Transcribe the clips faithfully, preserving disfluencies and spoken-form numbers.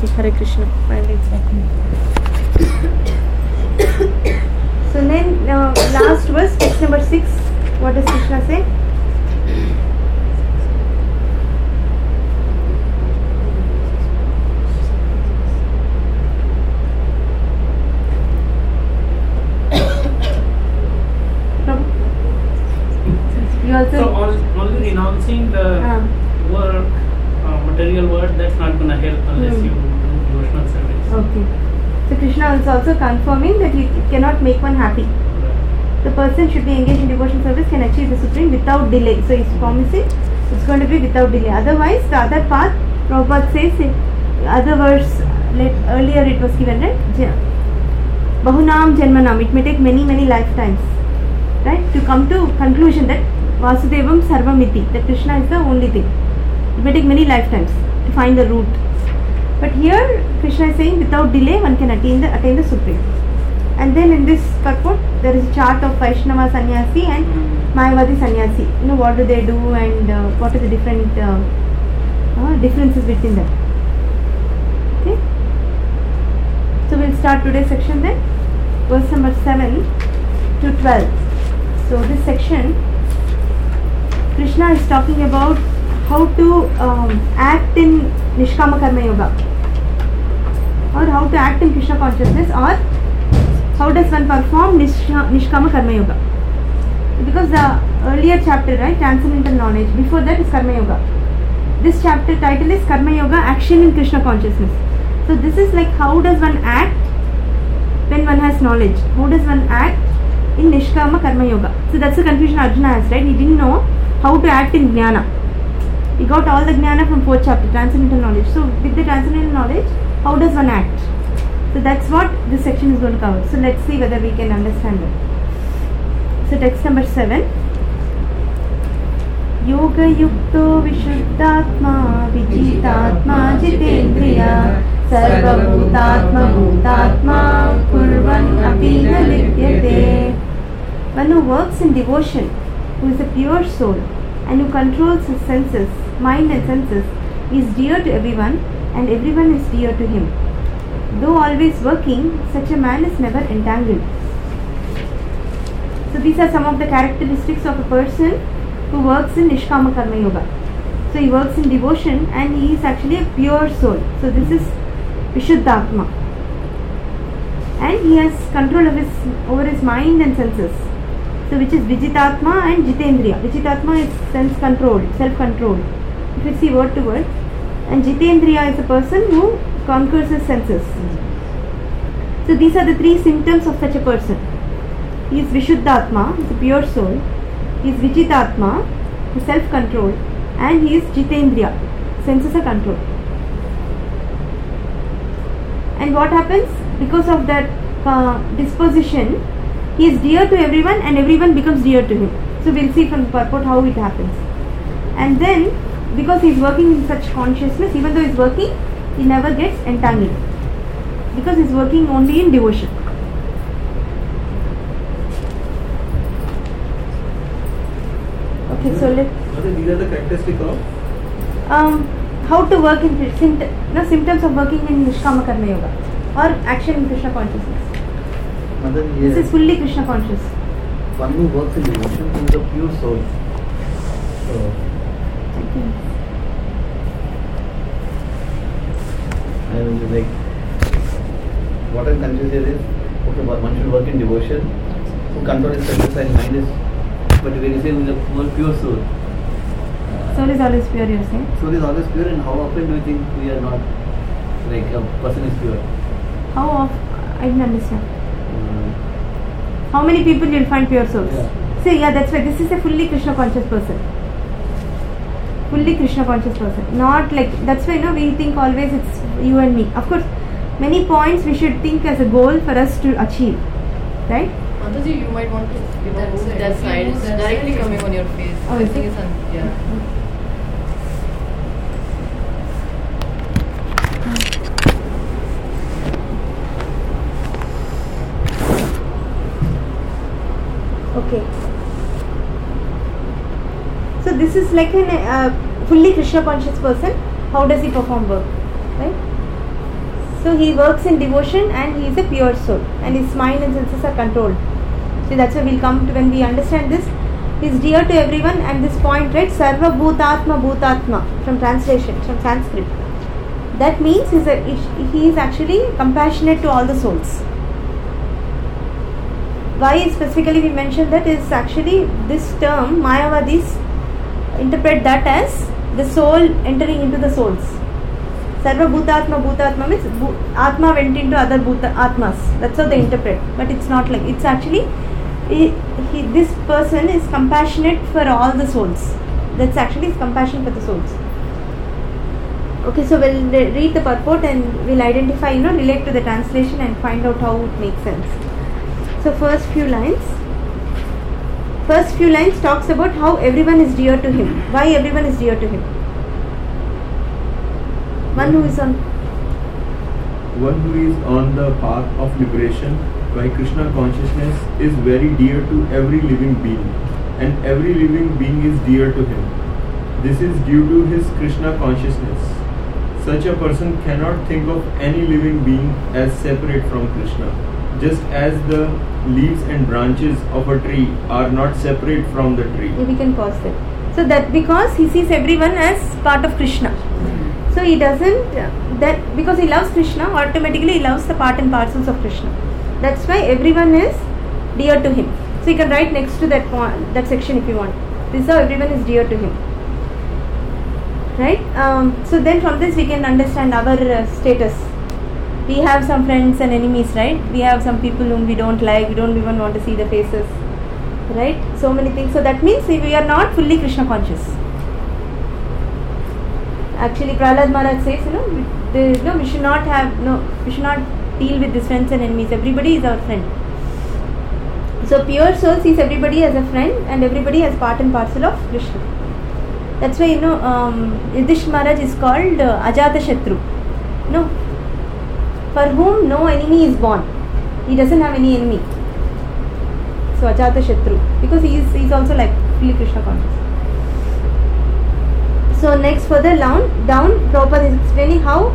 Okay, Hare Krishna. Find it second. So then, uh, last verse, text number six. What does Krishna say? You also So on- only renouncing the uh, work, uh, material work, that's not going to help unless Hmm. you do devotional service. okay. So Krishna is also confirming that it, it cannot make one happy. The person should be engaged in devotional service can achieve the supreme without delay. So he's promising it's going to be without delay. Otherwise, the other path, Prabhupada says, in other verse, let, earlier it was given, right? Ja- Bahunam Janmanam. It may take many, many lifetimes, right? To come to conclusion that Vasudevam Sarvamiti, that Krishna is the only thing. It may take many lifetimes to find the root. But here, Krishna is saying without delay one can attain the, attain the supreme. And then in this purport, there is a chart of Vaishnava Sannyasi and Mayavadi Sannyasi. You know, what do they do and uh, what are the different uh, uh, differences between them. Okay. So we'll start today's section then. Verse number seven to twelve. So this section, Krishna is talking about how to um, act in Nishkama Karma Yoga, or how to act in Krishna consciousness, or how does one perform Nishka, Nishkama Karma Yoga. Because the earlier chapter, right, transcendental knowledge, before that is Karma Yoga. This chapter title is Karma Yoga, action in Krishna consciousness. So this is like how does one act when one has knowledge. How does one act in Nishkama Karma Yoga. So that's the confusion Arjuna has, right? He didn't know how to act in Jnana. He got all the Jnana from fourth chapter, transcendental knowledge. So with the transcendental knowledge, how does one act? So that's what this section is going to cover. So let's see whether we can understand it. So text number seven. Yoga yukto vishuddhatma vijitatma jitendriya sarva bhutatma bhutatma kurvan api na lidyate. One who works in devotion, who is a pure soul and who controls his senses, mind and senses, is dear to everyone and everyone is dear to him. Though always working, such a man is never entangled. So these are some of the characteristics of a person who works in Nishkama Karma Yoga. So he works in devotion and he is actually a pure soul. So this is Vishuddhatma. And he has control of his, over his mind and senses. So which is Vijitatma and Jitendriya. Vijitatma is sense control, self-control. If you see word to word. And Jitendriya is a person who conquers his senses. So these are the three symptoms of such a person. He is Vishuddhatma, he is a pure soul. He is Vijitatma, he is self-control. And he is Jitendriya, senses are controlled. And what happens? Because of that uh, disposition, he is dear to everyone and everyone becomes dear to him. So we'll see from the purport how it happens. And then, because he is working in such consciousness, even though he is working, he never gets entangled. Because he is working only in devotion. Okay, so let these are the characteristics of um, how to work in sympt- no, symptoms of working in Nishkama Karma Yoga or action in Krishna consciousness. Mother, This is fully Krishna conscious. one who works in devotion is a pure soul. So, I mean, like, what I'm confused here is, okay, one should work in devotion, who control his senses and mind is, but when you say with a more pure soul, Soul is always pure, you are saying? soul is always pure, and how often do you think we are not, like, a person is pure? How often? I didn't understand. Uh, How many people you will find pure souls? Yeah. See, yeah, that's why this is a fully Krishna conscious person. Fully Krishna conscious person. Not like, that's why, you know, we think always it's you and me. Of course, many points we should think as a goal for us to achieve. Right? Mataji, you might want to give that, that side. It's directly coming on your face. Oh, I is think it? it's on, yeah. Okay. So this is like a uh, fully Krishna conscious person. How does he perform work? Right? So he works in devotion and he is a pure soul, and his mind and senses are controlled. So that's why we'll come to, when we understand this, he is dear to everyone, and this point, right, Sarva Bhutatma Bhutatma, from translation, from Sanskrit. That means he's a, he is actually compassionate to all the souls. Why specifically we mentioned that is actually this term, Mayavadis interpret that as the soul entering into the souls. Sarva Bhutatma Bhutatma means bhu, Atma went into other Bhuta Atmas. That's how they interpret. But it's not like, it's actually, he, he, this person is compassionate for all the souls. That's actually his compassion for the souls. Okay, so we'll re- read the purport and we'll identify, you know, relate to the translation and find out how it makes sense. So first few lines. First few lines talks about how everyone is dear to him. Why everyone is dear to him? One who is on One who is on the path of liberation by Krishna consciousness is very dear to every living being, and every living being is dear to him. This is due to his Krishna consciousness. Such a person cannot think of any living being as separate from Krishna, just as the leaves and branches of a tree are not separate from the tree. Yeah, we can pause there. So that because he sees everyone as part of Krishna. So he doesn't, uh, that because he loves Krishna, automatically he loves the part and parcels of Krishna. That's why everyone is dear to him. So you can write next to that point, that section if you want. This is how everyone is dear to him. Right? Um, so then from this we can understand our uh, status. We have some friends and enemies, right? We have some people whom we don't like, we don't even want to see the faces. Right? So many things. So that means we are not fully Krishna conscious. Actually, Prahlad Maharaj says, you know, we, the, no, we should not have, no, we should not deal with these friends and enemies. Everybody is our friend. So pure soul sees everybody as a friend and everybody as part and parcel of Krishna. That's why, you know, um, Yudhishthira Maharaj is called uh, Ajata Shatru. No, for whom no enemy is born. He doesn't have any enemy. So Ajata Shatru, because he is, he is also like fully Krishna conscious. So next further down, down Prabhupada is explaining how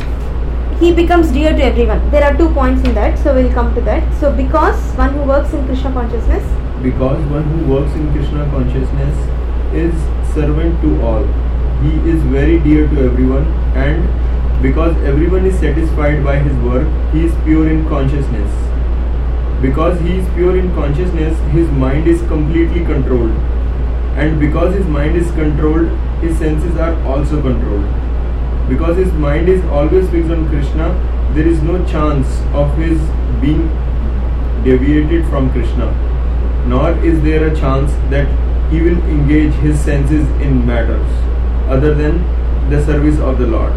he becomes dear to everyone. There are two points in that, so we'll come to that. So because one who works in Krishna consciousness, because one who works in Krishna consciousness is servant to all. He is very dear to everyone, and because everyone is satisfied by his work, he is pure in consciousness. Because he is pure in consciousness, his mind is completely controlled. And because his mind is controlled, his senses are also controlled. Because his mind is always fixed on Krishna, there is no chance of his being deviated from Krishna. Nor is there a chance that he will engage his senses in matters other than the service of the Lord.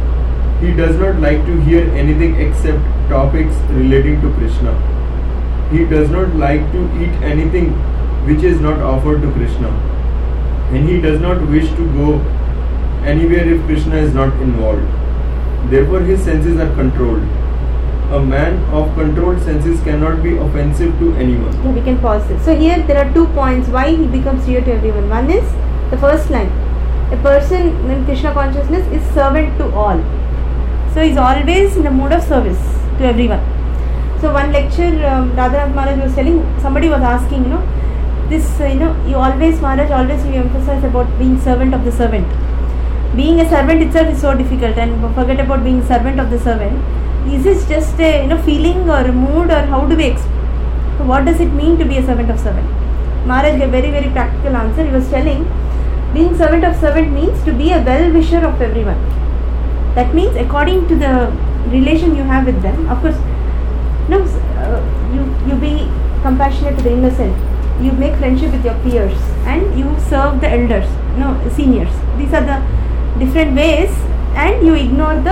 He does not like to hear anything except topics relating to Krishna. He does not like to eat anything which is not offered to Krishna. And he does not wish to go anywhere if Krishna is not involved. Therefore his senses are controlled. A man of controlled senses cannot be offensive to anyone. yeah, we can pause this. So here there are two points why he becomes dear to everyone. One is the first line. A person in Krishna consciousness is servant to all. So he is always in the mood of service to everyone. So one lecture um, Radhanath Maharaj was telling, somebody was asking, you know, this, uh, you know, you always, Maharaj, always you emphasize about being servant of the servant. Being a servant itself is so difficult, and forget about being servant of the servant. Is this just a, you know, feeling or a mood, or how do we exp- so what does it mean to be a servant of servant? Maharaj gave a very very practical answer. He was telling, being servant of servant means to be a well-wisher of everyone. That means according to the relation you have with them, of course, no, uh, you you be compassionate to the innocent. You make friendship with your peers, and you serve the elders, no, seniors. These are the different ways, and you ignore the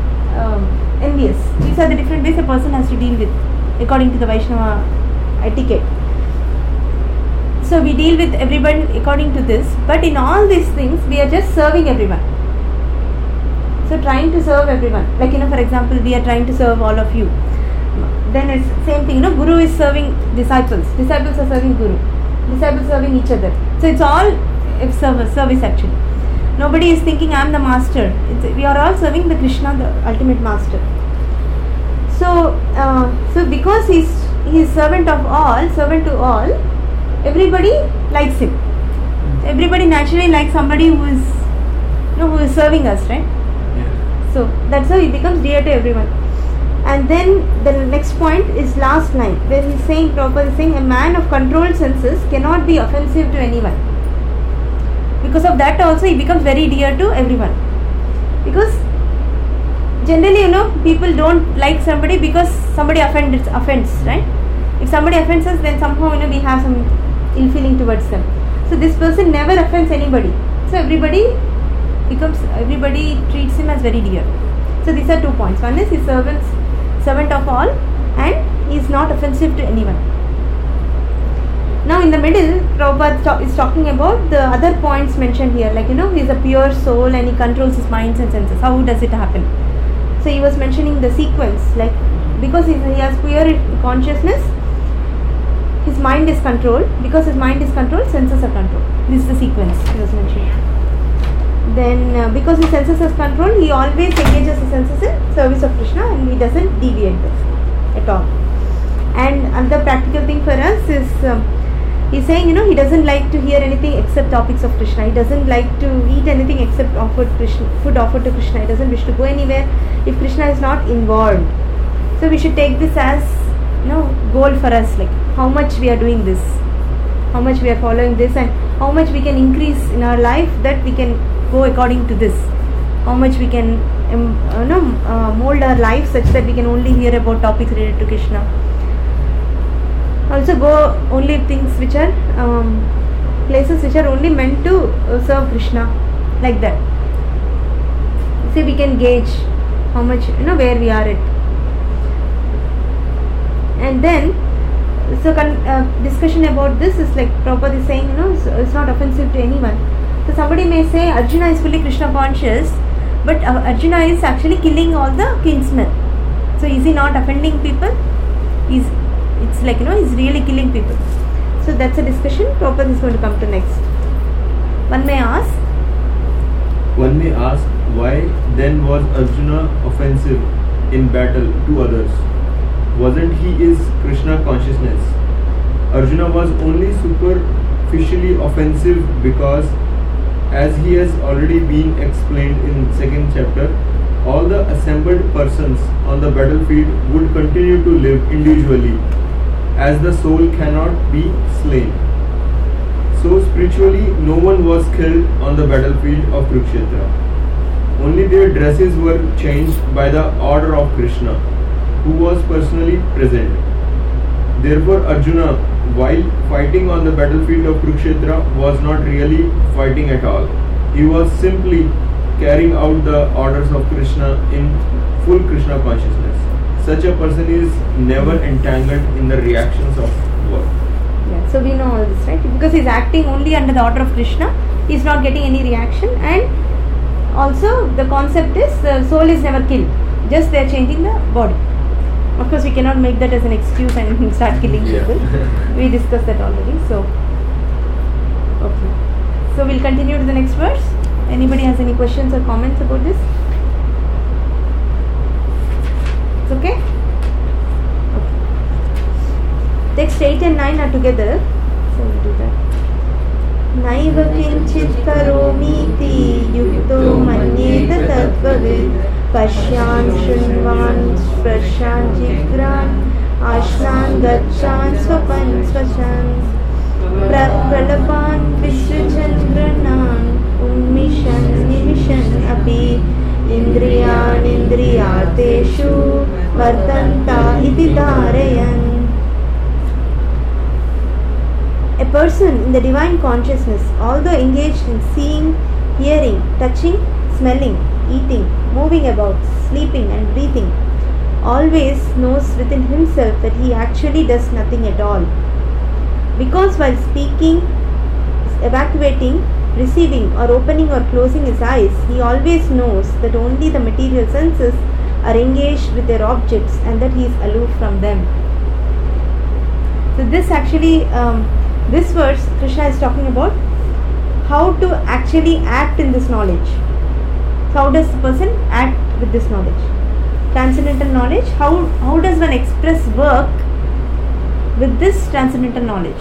uh, envious. These are the different ways a person has to deal with according to the Vaishnava etiquette. So we deal with everybody according to this, but in all these things we are just serving everyone. So trying to serve everyone, like, you know, for example, we are trying to serve all of you. Then it's same thing, you know, Guru is serving disciples, disciples are serving Guru, disciples serving each other. So it's all a service, service actually. Nobody is thinking I am the master. It's, we are all serving the Krishna, the ultimate master. So, uh, so because he's he's servant of all, servant to all, everybody likes him. Everybody naturally likes somebody who is, you know, who is serving us, right? Yeah. So that's how he becomes dear to everyone. And then the next point is last line, where he's saying, Prabhupada is saying, a man of controlled senses cannot be offensive to anyone. Because of that also he becomes very dear to everyone. Because generally, you know, people don't like somebody because somebody offends, offends, right? If somebody offends us, then somehow, you know, we have some ill feeling towards them. So this person never offends anybody. So everybody becomes, everybody treats him as very dear. So these are two points. One is he's servants, servant of all, and he is not offensive to anyone. Now in the middle, Prabhupada is talking about the other points mentioned here, like, you know, he is a pure soul and he controls his minds and senses. How does it happen? So he was mentioning the sequence, like, because he has pure consciousness, his mind is controlled. Because his mind is controlled, senses are controlled. This is the sequence he was mentioning. Then uh, because his senses are controlled, he always engages his senses in service of Krishna and he doesn't deviate this at all. And another practical thing for us is, um, he's saying, you know, he doesn't like to hear anything except topics of Krishna. He doesn't like to eat anything except offered Krishna, food offered to Krishna. He doesn't wish to go anywhere if Krishna is not involved. So we should take this as, you know, goal for us, like how much we are doing this, how much we are following this, and how much we can increase in our life that we can go according to this. How much we can um, uh, you know, uh, mold our life such that we can only hear about topics related to Krishna. Also go only things which are um, places which are only meant to uh, serve Krishna, like that. See, we can gauge how much, you know, where we are at. And then so con- uh, discussion about this is like Prabhupada is saying, you know, it's, it's not offensive to anyone. So somebody may say Arjuna is fully Krishna conscious, but uh, Arjuna is actually killing all the kinsmen. So is he not offending people? He's, it's like, you know, he's really killing people. So that's a discussion Prabhupada is going to come to next. One may ask, One may ask, why then was Arjuna offensive in battle to others? Wasn't he his Krishna consciousness? Arjuna was only superficially offensive because, as he has already been explained in second chapter, all the assembled persons on the battlefield would continue to live individually, as the soul cannot be slain. So spiritually, no one was killed on the battlefield of Kurukshetra. Only their dresses were changed by the order of Krishna, who was personally present. Therefore, Arjuna, while fighting on the battlefield of Kurukshetra, was not really fighting at all. He was simply carrying out the orders of Krishna in full Krishna consciousness. Such a person is never entangled in the reactions of work. yeah, so we know all this, right? Because he's acting only under the order of Krishna, he's not getting any reaction, and also the concept is the soul is never killed, just they are changing the body. Of course, we cannot make that as an excuse and start killing Yeah. people. We discussed that already. So, okay. So we'll continue to the next verse. Anybody has any questions or comments about this? It's okay? Okay. Text eight and nine are together. So we'll do that. Naiva kinchit karomiti yukto manyeta tattvavid Pashyan shunvan sprashan jigran ashnan gachan swapan swachan pralapan vishrajan granan unmishan nimishan api indriyan indriyateshu vartanta iti dharayan. A person in the divine consciousness, although engaged in seeing, hearing, touching, smelling, eating, moving about, sleeping and breathing, always knows within himself that he actually does nothing at all. Because while speaking, evacuating, receiving or opening or closing his eyes, he always knows that only the material senses are engaged with their objects and that he is aloof from them. So this actually, um, this verse, Krishna is talking about how to actually act in this knowledge. So how does the person act with this knowledge? transcendental knowledge. How, how does one express work with this transcendental knowledge?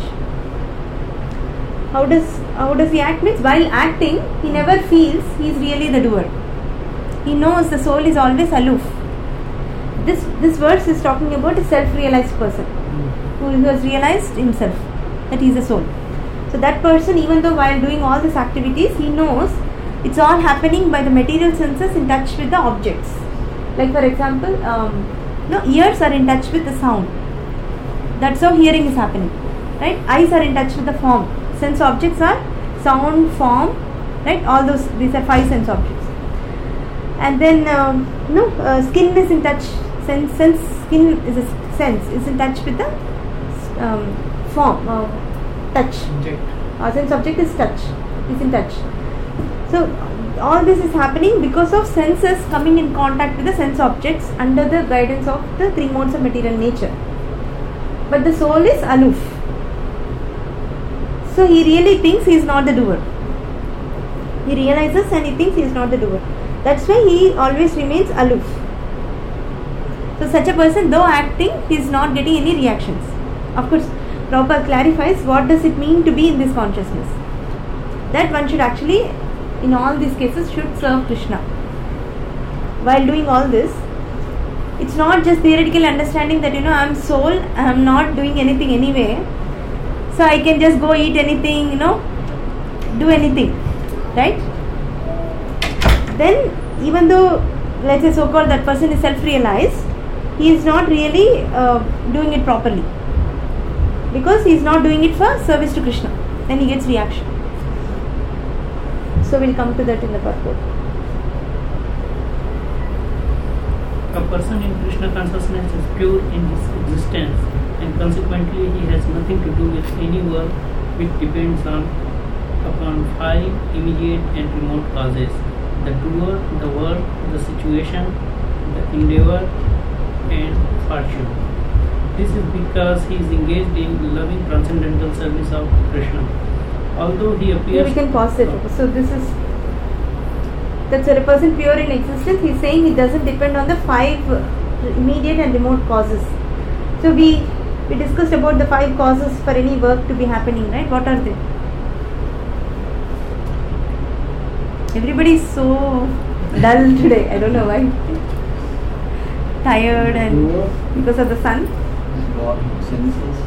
How does, how does he act? Means while acting, he never feels he is really the doer. He knows the soul is always aloof. This, this verse is talking about a self-realized person who has realized himself that he is a soul. So that person, even though while doing all these activities, he knows it's all happening by the material senses in touch with the objects. Like for example, um, no, ears are in touch with the sound. That's how hearing is happening, right? Eyes are in touch with the form. Sense objects are sound, form, right? All those, these are five sense objects. And then, um, no, uh, skin is in touch. Sense, sense, skin is a sense is in touch with the um, form, uh, touch. Uh, sense object is touch. Is in touch. So all this is happening because of senses coming in contact with the sense objects under the guidance of the three modes of material nature. But the soul is aloof. So he really thinks he is not the doer. He realizes and he thinks he is not the doer. That's why he always remains aloof. So such a person, though acting, he is not getting any reactions. Of course, Prabhupada clarifies what does it mean to be in this consciousness. That one should actually, in all these cases, should serve Krishna. While doing all this, it's not just theoretical understanding that, you know, I am soul, I am not doing anything anyway, so I can just go eat anything, you know, do anything, right? Then, even though, let's say so-called that person is self-realized, he is not really uh, doing it properly. Because he is not doing it for service to Krishna. Then he gets reaction. So we'll come to that in the purport. A person in Krishna consciousness is pure in his existence, and consequently he has nothing to do with any work which depends on upon five immediate and remote causes: the doer, the work, the situation, the endeavor, and fortune. This is because he is engaged in loving transcendental service of Krishna. Although he appears... Here we can pause it. So this is... That's a person pure in existence. He is saying he doesn't depend on the five immediate and remote causes. So we we discussed about the five causes for any work to be happening, right? What are they? Everybody is so dull today. I don't know why. Tired and because of the sun. God, senses,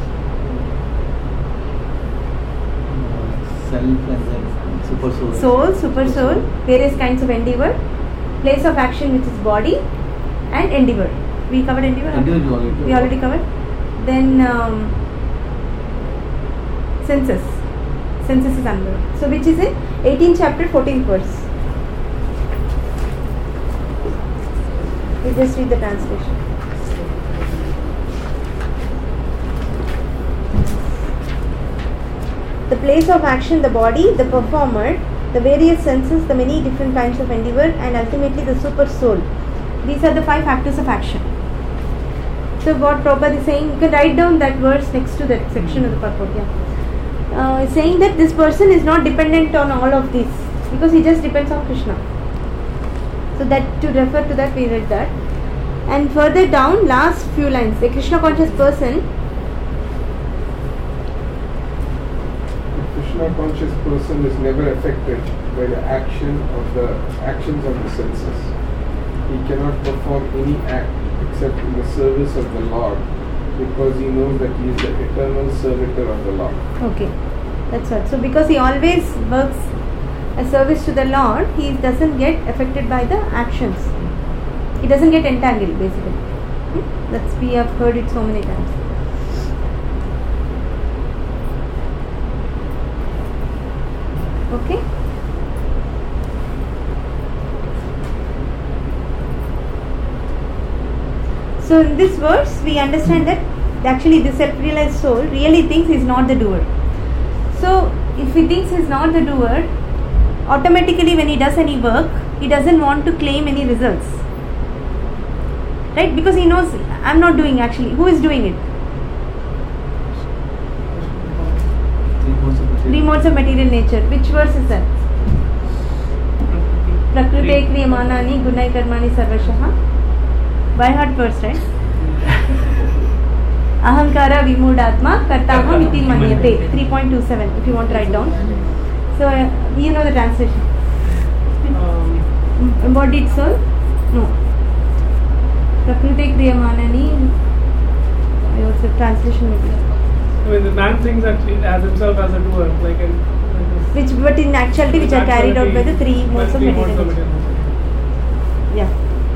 self and then super soul. Soul, super soul, various kinds of endeavor, place of action which is body, and endeavor. We covered endeavor? Endeavor you already We already covered. Then um, senses. Senses is under. So which is in eighteenth chapter, fourteenth verse. We just read the translation. The place of action, the body, the performer, the various senses, the many different kinds of endeavor, and ultimately the super soul. These are the five factors of action. So what Prabhupada is saying, you can write down that verse next to that section of the purport. Yeah. Uh, saying that this person is not dependent on all of these because he just depends on Krishna. So that to refer to that we read that. And further down, last few lines, a Krishna conscious person. Krishna conscious person is never affected by the action of the actions of the senses. He cannot perform any act except in the service of the Lord, because he knows that he is the eternal servitor of the Lord. Okay, that's what. So because he always works a service to the Lord, he doesn't get affected by the actions. He doesn't get entangled, basically. Hmm? That's we have heard it so many times. Okay. So in this verse, we understand that actually the self-realized soul really thinks he is not the doer. So if he thinks he is not the doer, automatically when he does any work, he doesn't want to claim any results. Right? Because he knows, I am not doing actually. Who is doing it? Three modes of material nature. Which verse is that? Prakriti kriyamanani gunai karmani sarvashaha by heart first, right? Ahankara Vimudatma Kartaham iti manyate. three point two seven if you want to write down. So, uh, you know the translation. Um, Embodied soul? No. Prakriti Kriyamanani. What's the translation maybe? I mean, the man thinks that he as himself as a doer, like in. Like Which, but in actuality, which are carried out by the three modes of meditation. Yeah.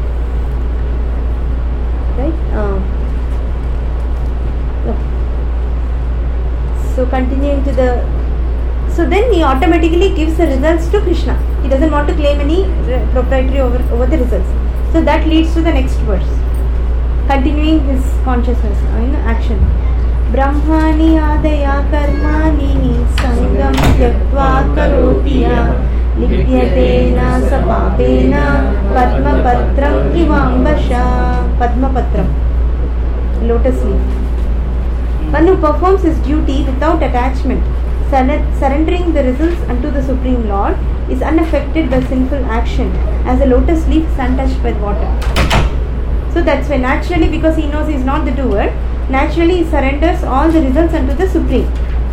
Right? Um, look. So, continuing to the. So, then he automatically gives the results to Krishna. He doesn't want to claim any uh, proprietary over, over the results. So, that leads to the next verse. Continuing his consciousness, uh, in action. Brahmani adaya karmani sangam tyaktva karotiya likyatena sapapena padmapatram ivambasha. Padmapatram, lotus leaf. One who performs his duty without attachment, surrendering the results unto the Supreme Lord, is unaffected by sinful action, as a lotus leaf is untouched by water. So that's why naturally, because he knows he is not the doer, naturally he surrenders all the results unto the Supreme.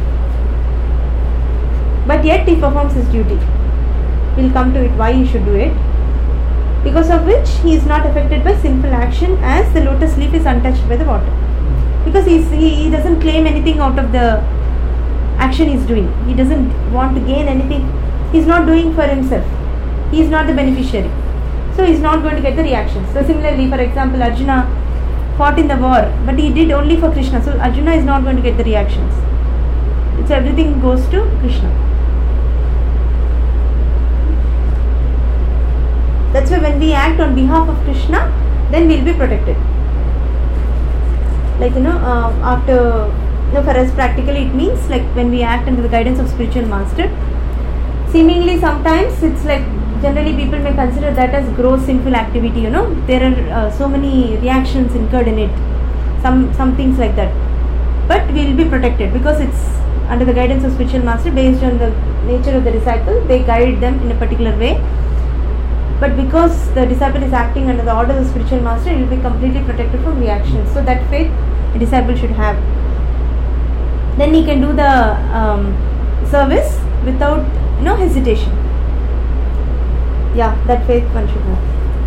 But yet he performs his duty. We'll come to it why he should do it. Because of which he is not affected by sinful action, as the lotus leaf is untouched by the water. Because he's, he, he doesn't claim anything out of the action he's doing. He doesn't want to gain anything. He's not doing for himself. He is not the beneficiary. So he's not going to get the reactions. So similarly, for example, Arjuna fought in the war, but he did only for Krishna. So Arjuna is not going to get the reactions. It's everything goes to Krishna. That's why when we act on behalf of Krishna, then we'll be protected. Like, you know, uh, after, you know, for us practically it means like when we act under the guidance of spiritual master, seemingly sometimes it's like, generally people may consider that as gross sinful activity, you know, there are uh, so many reactions incurred in it, some some things like that. But we will be protected because it's under the guidance of spiritual master, based on the nature of the disciple, they guide them in a particular way. But because the disciple is acting under the orders of spiritual master, it will be completely protected from reactions. So that faith a disciple should have. Then he can do the um, service without, you know, hesitation. Yeah, that faith one should have.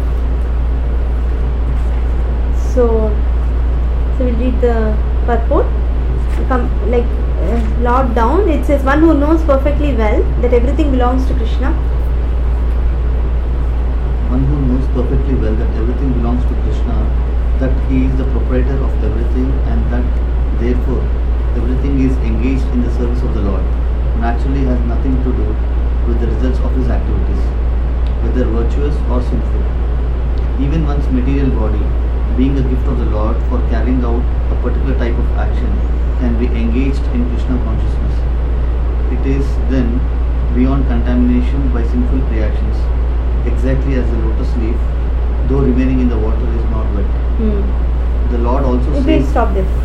So, so we'll read the purport. Come, like uh, Lord down. It says, one who knows perfectly well that everything belongs to Krishna. One who knows perfectly well that everything belongs to Krishna, that he is the proprietor of everything, and that therefore everything is engaged in the service of the Lord, naturally has nothing to do with the results of his activities, whether virtuous or sinful. Even one's material body, being a gift of the Lord for carrying out a particular type of action, can be engaged in Krishna consciousness. It is then beyond contamination by sinful reactions, exactly as the lotus leaf, though remaining in the water, is not wet. Hmm. The Lord also You says... can stop this.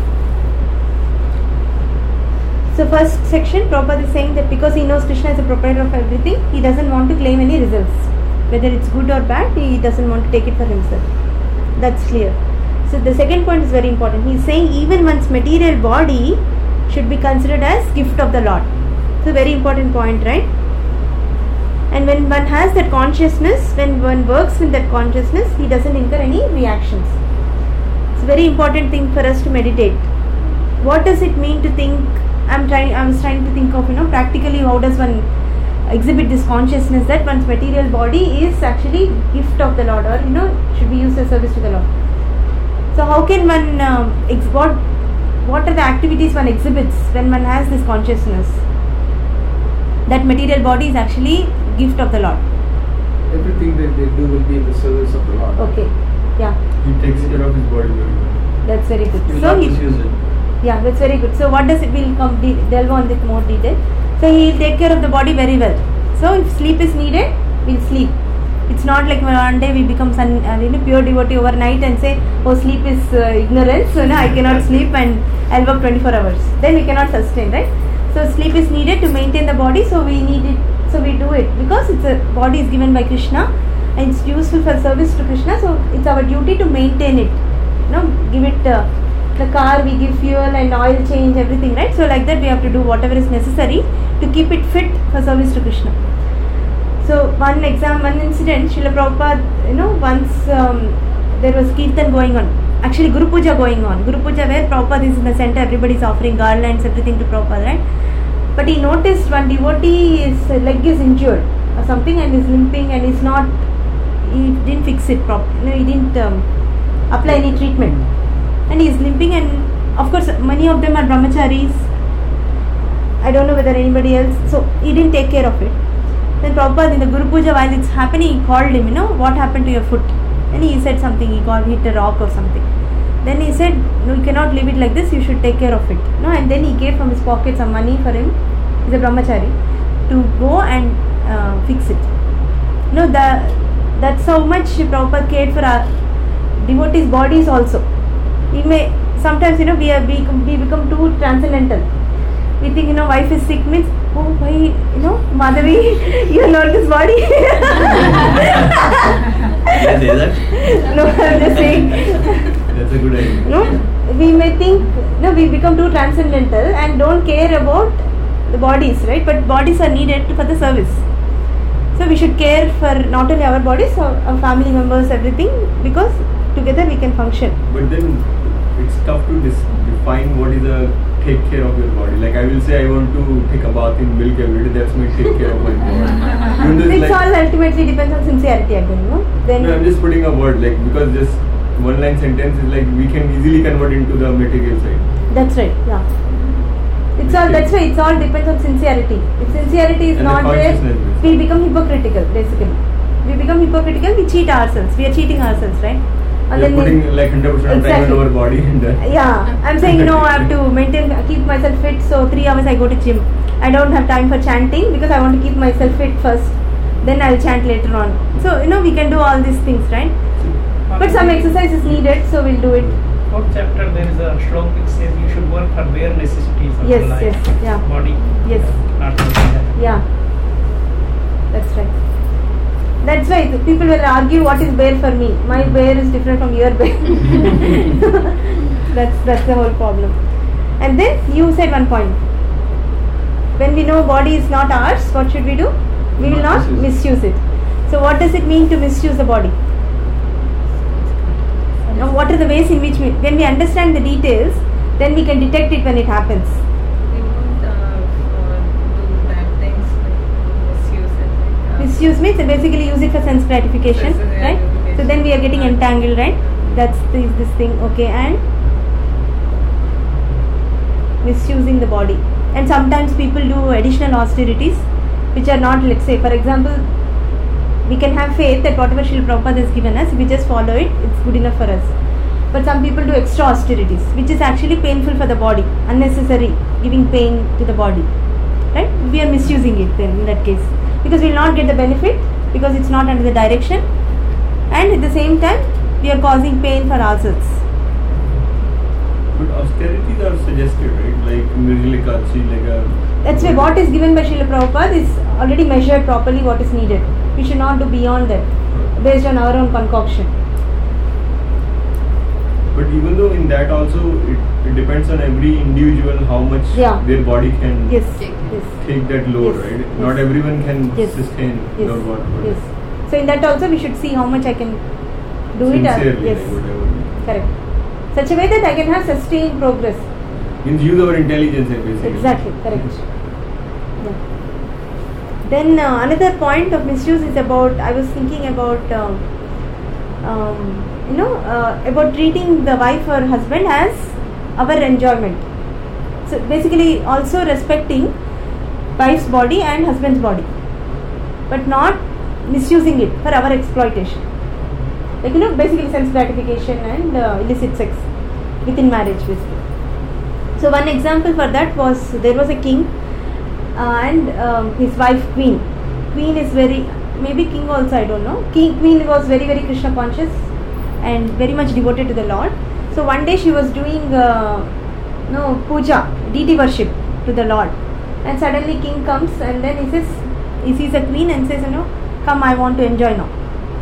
So first section, Prabhupada is saying that because he knows Krishna is the proprietor of everything, he doesn't want to claim any results. Whether it's good or bad, he doesn't want to take it for himself. That's clear. So the second point is very important. He is saying even one's material body should be considered as gift of the Lord. It's a very important point, right? And when one has that consciousness, when one works with that consciousness, he doesn't incur any reactions. It's a very important thing for us to meditate. What does it mean to think? I'm trying. I was trying to think of, you know, practically how does one exhibit this consciousness that one's material body is actually gift of the Lord, or, you know, should be used as service to the Lord. So how can one um, ex- what what are the activities one exhibits when one has this consciousness that material body is actually gift of the Lord? Everything that they do will be in the service of the Lord. Okay, yeah, He takes care of his body very well. that's very good. He will So not he, misuse it. yeah, that's very good. So what does it? We'll come de- delve on with more detail. So he will take care of the body very well. So if sleep is needed, we'll sleep. It's not like one day we become sun, uh, you know, pure devotee overnight and say, oh, sleep is uh, ignorance, so no, I cannot sleep and I'll work twenty-four hours. Then we cannot sustain, right? So sleep is needed to maintain the body, so we need it, so we do it because it's a body is given by Krishna, and it's useful for service to Krishna, so it's our duty to maintain it. You know, give it uh, the car, we give fuel and oil change, everything, right? So like that we have to do whatever is necessary to keep it fit for service to Krishna. So one exam, one incident, Srila Prabhupada, you know, once um, there was Kirtan going on. Actually Guru Puja going on. Guru Puja where Prabhupada is in the center, everybody is offering garlands, everything to Prabhupada, right? But he noticed one devotee, his leg is injured or something and is limping and is not, he didn't fix it properly, no, he didn't um, apply any treatment. And he is limping, and of course many of them are brahmacharis. I don't know whether anybody else, so he didn't take care of it. Then Prabhupada in the Guru Puja, while it's happening, he called him, you know, what happened to your foot? And he said something, he got hit a rock or something. Then he said, no, you cannot leave it like this, you should take care of it. No, and then he gave from his pocket some money for him, he's a brahmachari, to go and uh, fix it. No, the, that's how much Prabhupada cared for our devotees' bodies also. We may, sometimes, you know, we, are, we, we become too transcendental. We think, you know, wife is sick means, oh, why, you know, Madhavi, you are not this body. Can I say that? No, I'm just saying. That's a good idea. No, we may think, no, we become too transcendental and don't care about the bodies, right? But bodies are needed for the service. So we should care for not only our bodies, our, our family members, everything, because together we can function. But then it's tough to dis- define what is a take care of your body. Like I will say I want to take a bath in milk every day, that's my take care of my body. It's like, all ultimately depends on sincerity again, you know. Then no, I'm just putting a word, like, because just one line sentence is like we can easily convert into the material side. That's right, yeah. It's all, that's why it's all depends on sincerity. If sincerity is And not the there, consciousness. we become hypocritical basically. We become hypocritical, we cheat ourselves, we are cheating ourselves, right? And We are then putting we, like one hundred percent of time Exactly. on our body and then yeah, I'm saying, you know, I have to maintain, keep myself fit, so three hours I go to gym. I don't have time for chanting because I want to keep myself fit first, then I'll chant later on. So, you know, we can do all these things, right? But some exercise is needed, so we'll do it. Fourth chapter there is a shlok which says you should work for bare necessities of Yes, life. yes, yeah. Body. Yes. Not something that. Yeah, that's right. That's why the people will argue what is bear for me. My bear is different from your bear. that's that's the whole problem. And then you said one point. When we know body is not ours, what should we do? We will not misuse it. So what does it mean to misuse the body? Now what are the ways in which we, when we understand the details, then we can detect it when it happens. We won't uh, uh, do bad things, like misuse it. Like, uh, Misuse means basically use it for sense gratification, Sense right? gratification. So then we are getting entangled, right? That's this, this thing, okay, and misusing the body. And sometimes people do additional austerities which are not, let's say, for example, we can have faith that whatever Srila Prabhupada has given us, if we just follow it, it's good enough for us. But some people do extra austerities, which is actually painful for the body, unnecessary, giving pain to the body, right? We are misusing it then in that case, because we will not get the benefit, because it's not under the direction, and at the same time we are causing pain for ourselves. but austerities are suggested, right? Like Nirjala Ekadashi, like a That's why what is given by Srila Prabhupada is already measured properly what is needed. We should not do beyond that, based on our own concoction. But even though in that also it, it depends on every individual how much Yeah. their body can Yes, Take- yes, take that load, Yes. right? Yes. Not everyone can Yes. sustain yes, the what. yes. So in that also we should see how much I can do it. As, Sincerely, yes, like whatever. correct. Such a way that I can have sustained progress. Means use our intelligence, eh, basically. Exactly, correct. Yeah. Then uh, another point of misuse is about, I was thinking about, um, um, you know, uh, about treating the wife or husband as our enjoyment. So basically also respecting wife's body and husband's body, but not misusing it for our exploitation. Like, you know, basically sense gratification and uh, illicit sex within marriage, basically. So one example for that was, there was a king uh, and um, his wife Queen. Queen is very, maybe king also, I don't know. King Queen was very very Krishna conscious and very much devoted to the Lord. So one day she was doing uh, no puja, deity worship to the Lord, and suddenly king comes and then he says, he sees a queen and says, you know, come, I want to enjoy now.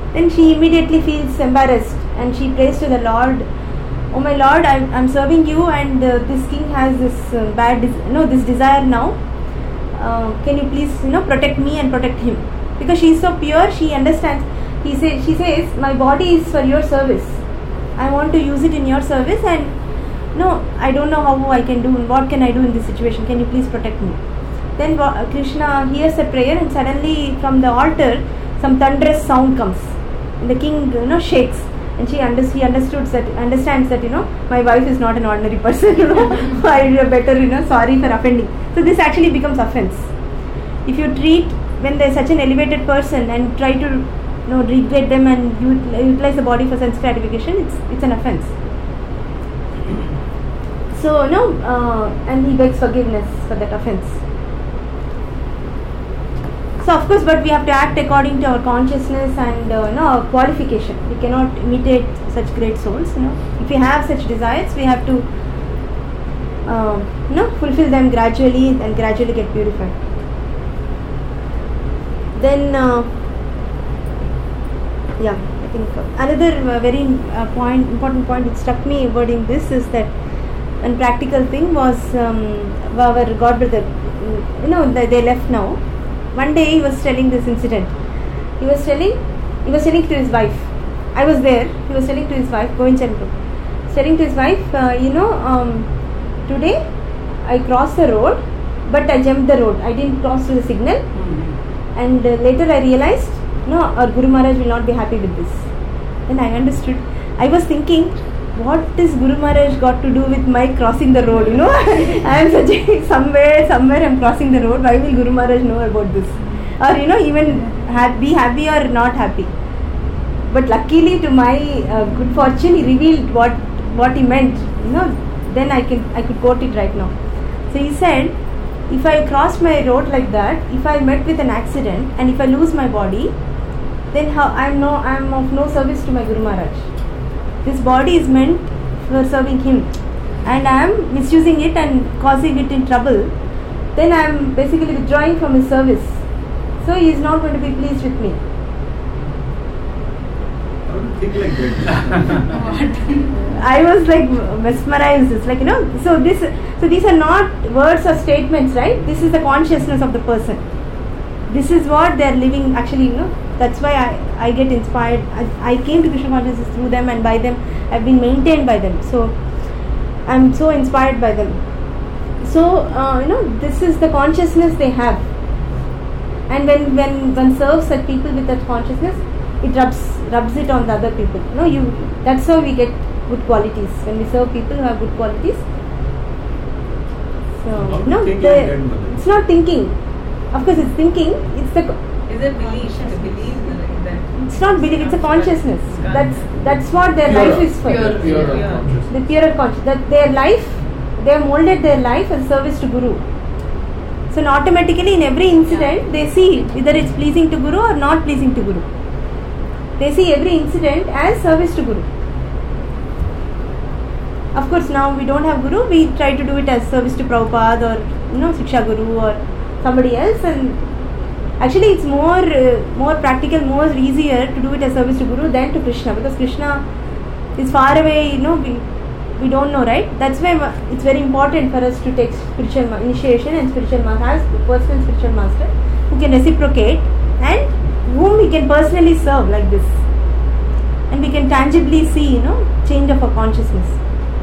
then she immediately feels embarrassed and she prays to the Lord, "Oh my Lord, I'm, I'm serving you, and uh, this king has this uh, bad, des- no, this desire now. Uh, can you please, you know, protect me and protect him?" Because she is so pure, she understands. He say, she says, "My body is for your service. I want to use it in your service, and no, I don't know how I can do. What can I do in this situation? Can you please protect me?" Then uh, Krishna hears a prayer, and suddenly from the altar, some thunderous sound comes. And the king, you know, shakes, and she under, he understood that understands that, you know, my wife is not an ordinary person. You know, I better, you know, sorry for offending. So this actually becomes offense. If you treat when there is such an elevated person and try to, you know, degrade them and utilize the body for sense gratification, it's it's an offense. So no, uh, and he begs forgiveness for that offense. So of course, but we have to act according to our consciousness and uh, you know, our qualification. We cannot imitate such great souls. You know, if we have such desires, we have to uh, you know, fulfill them gradually and gradually get purified. Then, uh, yeah, I think another uh, very uh, point, important point which struck me wording this is that one practical thing was um, our God brother. You know, they, they left now. One day he was telling this incident. He was telling, he was telling to his wife. I was there. He was telling to his wife, Govinchandru, telling to his wife, uh, you know, um, today I crossed the road, but I jumped the road. I didn't cross to the signal. Mm-hmm. And uh, later I realized, no, our Guru Maharaj will not be happy with this. Then I understood. I was thinking, what is Guru Maharaj got to do with my crossing the road? You know, I am such a, somewhere, somewhere I am crossing the road. Why will Guru Maharaj know about this? Or, you know, even have, be happy or not happy. But luckily, to my uh, good fortune, he revealed what what he meant. You know, then I can I could quote it right now. So he said, if I cross my road like that, if I met with an accident and if I lose my body, then how I am no I am of no service to my Guru Maharaj. This body is meant for serving him, and I am misusing it and causing it in trouble. Then I am basically withdrawing from his service. So he is not going to be pleased with me. How do you think like that? I was like mesmerized. It's like, you know, so this, so these are not words or statements, right? This is the consciousness of the person. This is what they are living. Actually, you know, that's why I, I get inspired. I, I came to Krishna consciousness through them, and by them I've been maintained by them. So I'm so inspired by them. So uh, you know, this is the consciousness they have, and when when one serves such people with that consciousness, it rubs rubs it on the other people. You know, you that's how we get good qualities when we serve people who have good qualities. So no, the, it's not thinking. Of course, it's thinking. It's the. Is it belief? To believe that. It's not belief. It's a consciousness. That's that's what their Pure, life is for. Pure, pure, Pure. consciousness. The purer conscious. That their life, they have molded their life as service to Guru. So automatically in every incident, yeah. they see whether it's pleasing to Guru or not pleasing to Guru. They see every incident as service to Guru. Of course, now we don't have Guru. We try to do it as service to Prabhupada or, you know, Shiksha Guru or somebody else, and actually it's more uh, more practical, more easier to do it as service to Guru than to Krishna, because Krishna is far away. You know, we we don't know, right? That's why it's very important for us to take spiritual initiation and spiritual master, personal spiritual master who can reciprocate and whom we can personally serve like this, and we can tangibly see, you know, change of our consciousness.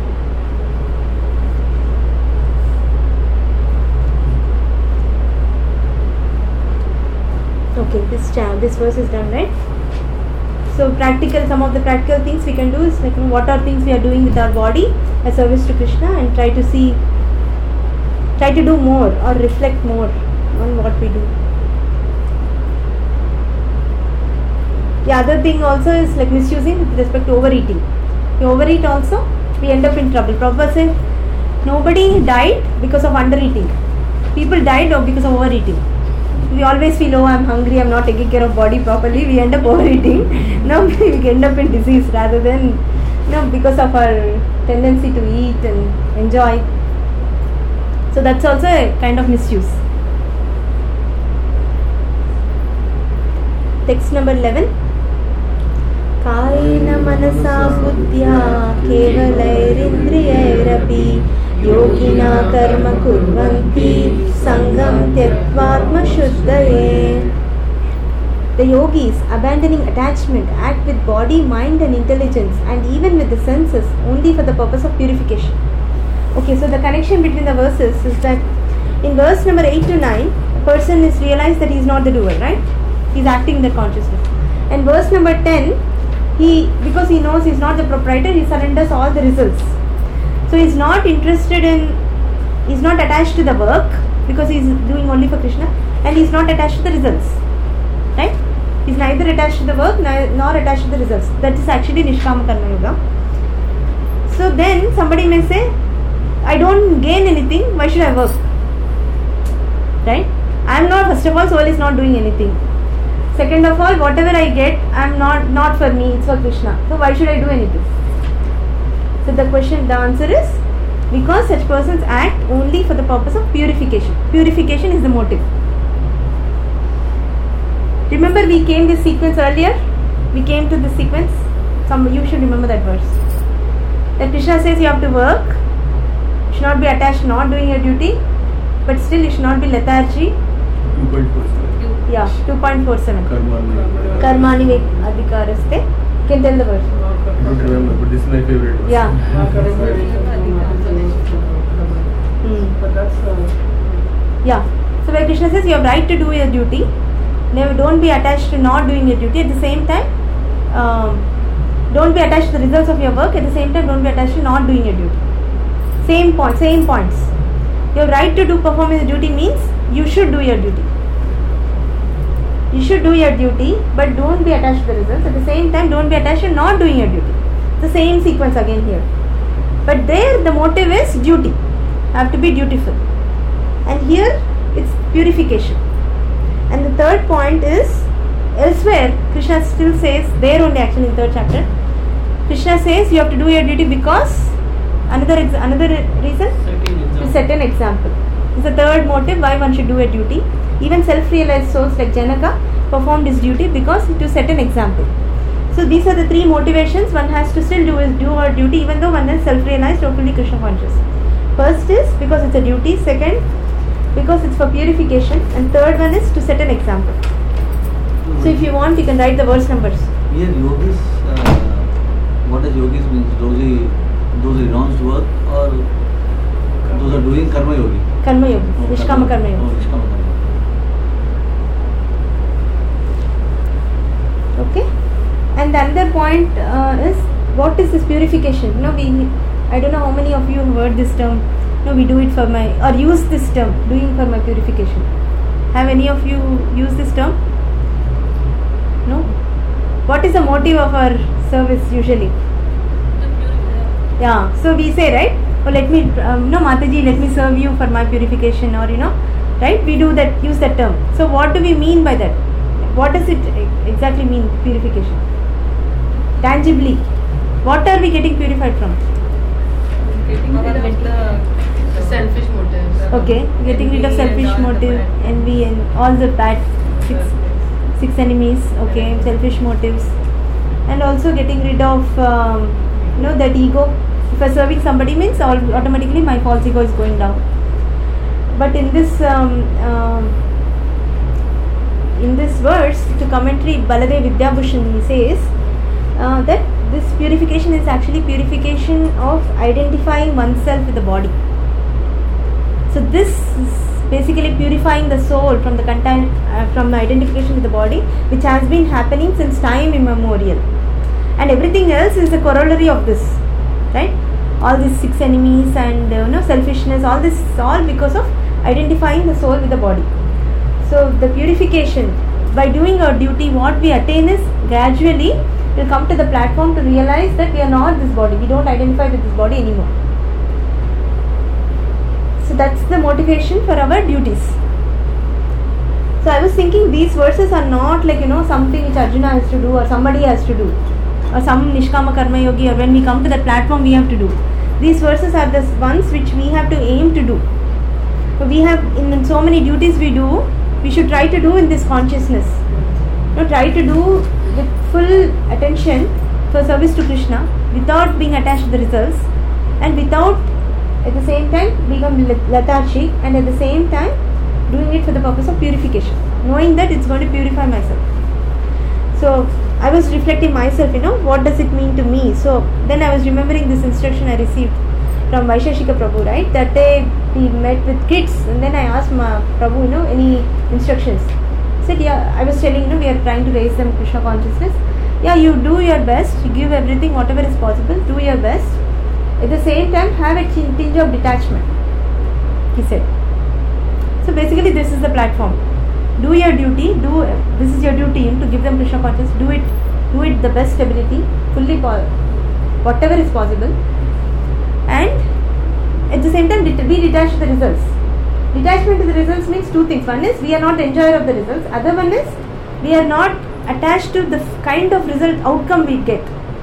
Okay, this cha- this verse is done, right? So practical, some of the practical things we can do is like, you know, what are things we are doing with our body as service to Krishna, and try to see, try to do more or reflect more on what we do. The other thing also is like misusing with respect to overeating. You overeat also, we end up in trouble. Prabhupada said, nobody died because of undereating. People died because of overeating. We always feel, oh, I'm hungry, I'm not taking care of body properly. We end up overeating. No, we end up in disease rather than, you know, because of our tendency to eat and enjoy. So that's also a kind of misuse. Text number eleven. कायेन मनसा बुद्ध्या केवलैरिन्द्रियैरपि योगिना कर्म कुर्वन्ति सङ्गं त्यक्त्वात्मशुद्धये. The yogis, abandoning attachment, act with body, mind and intelligence and even with the senses only for the purpose of purification. Okay, so the connection between the verses is that in verse number eight to nine, a person is realized that he is not the doer, right? He is acting in the consciousness. And verse number ten, he, because he knows he is not the proprietor, he surrenders all the results. So he is not interested in, he is not attached to the work because he is doing only for Krishna, and he is not attached to the results, right? He is neither attached to the work nor attached to the results. That is actually Nishkama Karma Yoga. So then somebody may say, I don't gain anything, why should I work? Right? I am not, first of all, soul is not doing anything. Second of all, whatever I get, I am not, not for me, it's for Krishna. So why should I do anything? So the question, the answer is, because such persons act only for the purpose of purification. Purification is the motive. Remember we came this sequence earlier? We came to this sequence. Some you should remember that verse. That Krishna says you have to work. You should not be attached, not doing your duty. But still you should not be lethargy. two point four seven. Yeah, two point four seven. Karmani. Karmani adhikaraste. You can tell the verse. I don't remember, but this is my favorite verse. Yeah. Hmm. But that's uh, Yeah. So where Krishna says you have right to do your duty. Never, don't be attached to not doing your duty. At the same time, um, don't be attached to the results of your work. At the same time, don't be attached to not doing your duty. Same point, same points. Your right to do performing the duty means you should do your duty. You should do your duty, but don't be attached to the results. At the same time, don't be attached to not doing your duty. The same sequence again here. But there, the motive is duty. Have to be dutiful. And here, it's purification. And the third point is, elsewhere, Krishna still says, there only actually in third chapter, Krishna says you have to do your duty because, another ex- another reason, to set an example. It's the third motive why one should do a duty. Even self-realized souls like Janaka performed his duty because to set an example. So these are the three motivations one has to still do his do her duty even though one is self-realized or fully Krishna conscious. First is because it's a duty. Second, because it's for purification, and third one is to set an example. So if you want, you can write the verse numbers. Here yogis, uh, what does yogis means? Those who, those who renounce work or those are doing karma yogi? Karma yogi, Oh, Nishkama karma Oh, yogi. Nishkama karma. Okay. And the another point uh, is, what is this purification? You know, we, I don't know how many of you have heard this term. No, we do it for my, or use this term, doing for my purification. Have any of you used this term? No? What is the motive of our service usually? Yeah, so we say, right? Oh, let me, um, no, Mataji, let me serve you for my purification, or you know, right? We do that, use that term. So what do we mean by that? What does it exactly mean, purification? Tangibly, what are we getting purified from? Getting rid of the selfish motives. Okay, getting rid of selfish motive, envy and all the bad six, six enemies, okay, selfish motives, and also getting rid of um, you know, that ego. If I'm serving somebody means all, automatically my false ego is going down. But in this um, um, in this verse, to commentary Baladev Vidyabhushan, he says uh, that this purification is actually purification of identifying oneself with the body. So this is basically purifying the soul from the content, uh, from the identification with the body, which has been happening since time immemorial. And everything else is the corollary of this, right? All these six enemies and uh, you know, selfishness, all this is all because of identifying the soul with the body. So the purification, by doing our duty, what we attain is gradually we'll come to the platform to realize that we are not this body. We don't identify with this body anymore. So that's the motivation for our duties. So I was thinking these verses are not like, you know, something which Arjuna has to do or somebody has to do, or some Nishkama Karma Yogi, or when we come to that platform we have to do. These verses are the ones which we have to aim to do. So we have, in so many duties we do, we should try to do in this consciousness. You know, try to do with full attention for service to Krishna without being attached to the results, and without at the same time become lethargic, and at the same time doing it for the purpose of purification, knowing that it's going to purify myself. So I was reflecting myself, you know, what does it mean to me? So then I was remembering this instruction I received from Vaisheshika Prabhu, right? That day we met with kids, and then I asked Ma, Prabhu, you know, any instructions? He said, yeah, I was telling, you know, we are trying to raise them Krishna consciousness. Yeah, you do your best, you give everything, whatever is possible, do your best. At the same time, have a tinge of detachment, he said. So basically this is the platform. Do your duty, do this is your duty to give them Krishna consciousness, do it, do it the best ability, fully, whatever is possible. And at the same time be detached to the results. Detachment to the results means two things. One is we are not enjoyer of the results. Other one is we are not attached to the kind of result outcome we get.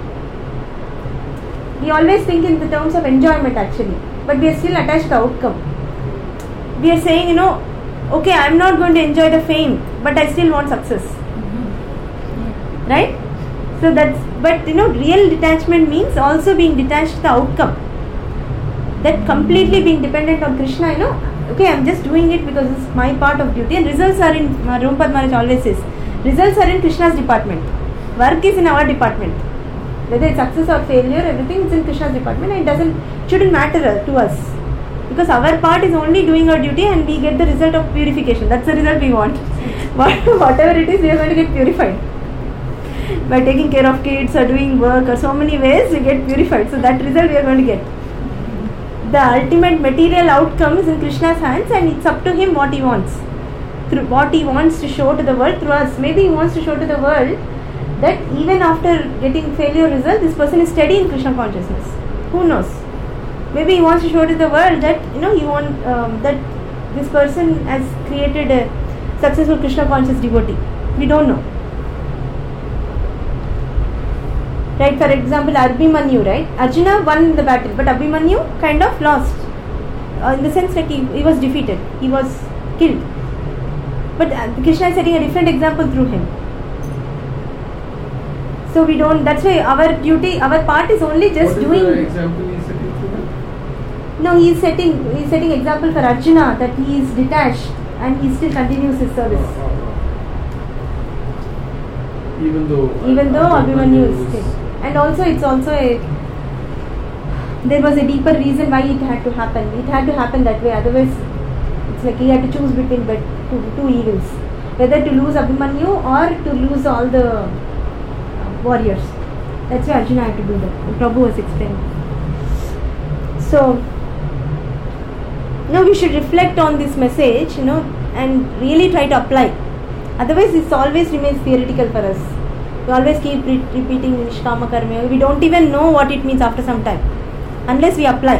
We always think in the terms of enjoyment actually, but we are still attached to the outcome. We are saying, you know, okay, I am not going to enjoy the fame, but I still want success. Mm-hmm. Right? So that's, but you know, real detachment means also being detached to the outcome. That completely being dependent on Krishna, you know, okay, I am just doing it because it's my part of duty, and results are in, uh, Rumpad Maharaj always says, results are in Krishna's department. Work is in our department. Whether it's success or failure, everything is in Krishna's department, and it doesn't, shouldn't matter to us. Because our part is only doing our duty and we get the result of purification. That's the result we want. Whatever it is, we are going to get purified. By taking care of kids or doing work or so many ways, we get purified. So that result we are going to get. The ultimate material outcome is in Krishna's hands, and it's up to him what he wants. Through what he wants to show to the world through us. Maybe he wants to show to the world that even after getting failure result, this person is steady in Krishna consciousness. Who knows? Maybe he wants to show to the world that, you know, he want um, that this person has created a successful Krishna conscious devotee. We don't know. Right, for example, Abhimanyu, right? Arjuna won the battle, but Abhimanyu kind of lost. Uh, in the sense that he, he was defeated. He was killed. But uh, Krishna is setting a different example through him. So we don't, that's why our duty, our part is only just what is doing. the example he is setting through him? No, he is setting, he is setting example for Arjuna that he is detached and he still continues his service. Oh, oh, oh. Even though Even though Abhimanyu is is- killed. And also it's also a, there was a deeper reason why it had to happen. It had to happen that way, otherwise it's like he had to choose between the two, two evils. Whether to lose Abhimanyu or to lose all the uh, warriors. That's why Arjuna had to do that. The Prabhu was explaining. So, now we should reflect on this message, you know, and really try to apply. Otherwise this always remains theoretical for us. We always keep re- repeating Nishkama Karma. We don't even know what it means after some time. Unless we apply.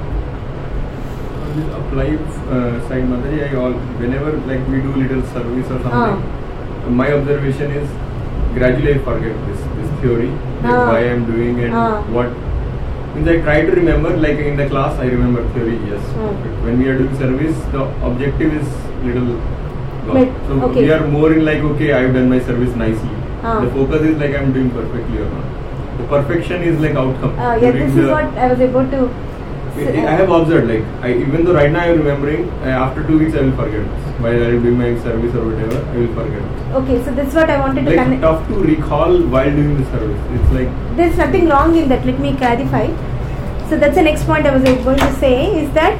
On this apply uh, side, Mataji, I all, whenever like we do little service or something, Ah. my observation is gradually I forget this this theory, like Ah. why I am doing and Ah. what. Means I try to remember, like in the class I remember theory, yes. Hmm. But when we are doing service, the objective is little gone. But, So okay. we are more in like, okay, I have done my service nicely. Ah. The focus is like I am doing perfectly or not. The perfection is like outcome. Uh, yeah, During this is the- what I was able to. I I have observed, like, I, even though right now I am remembering, uh, after two weeks I will forget. While I am doing my service or whatever, I will forget. Okay, so this is what I wanted to Like, connect. tough to recall while doing the service. It's like, There's nothing wrong in that. Let me clarify. So that's the next point I was going to say is that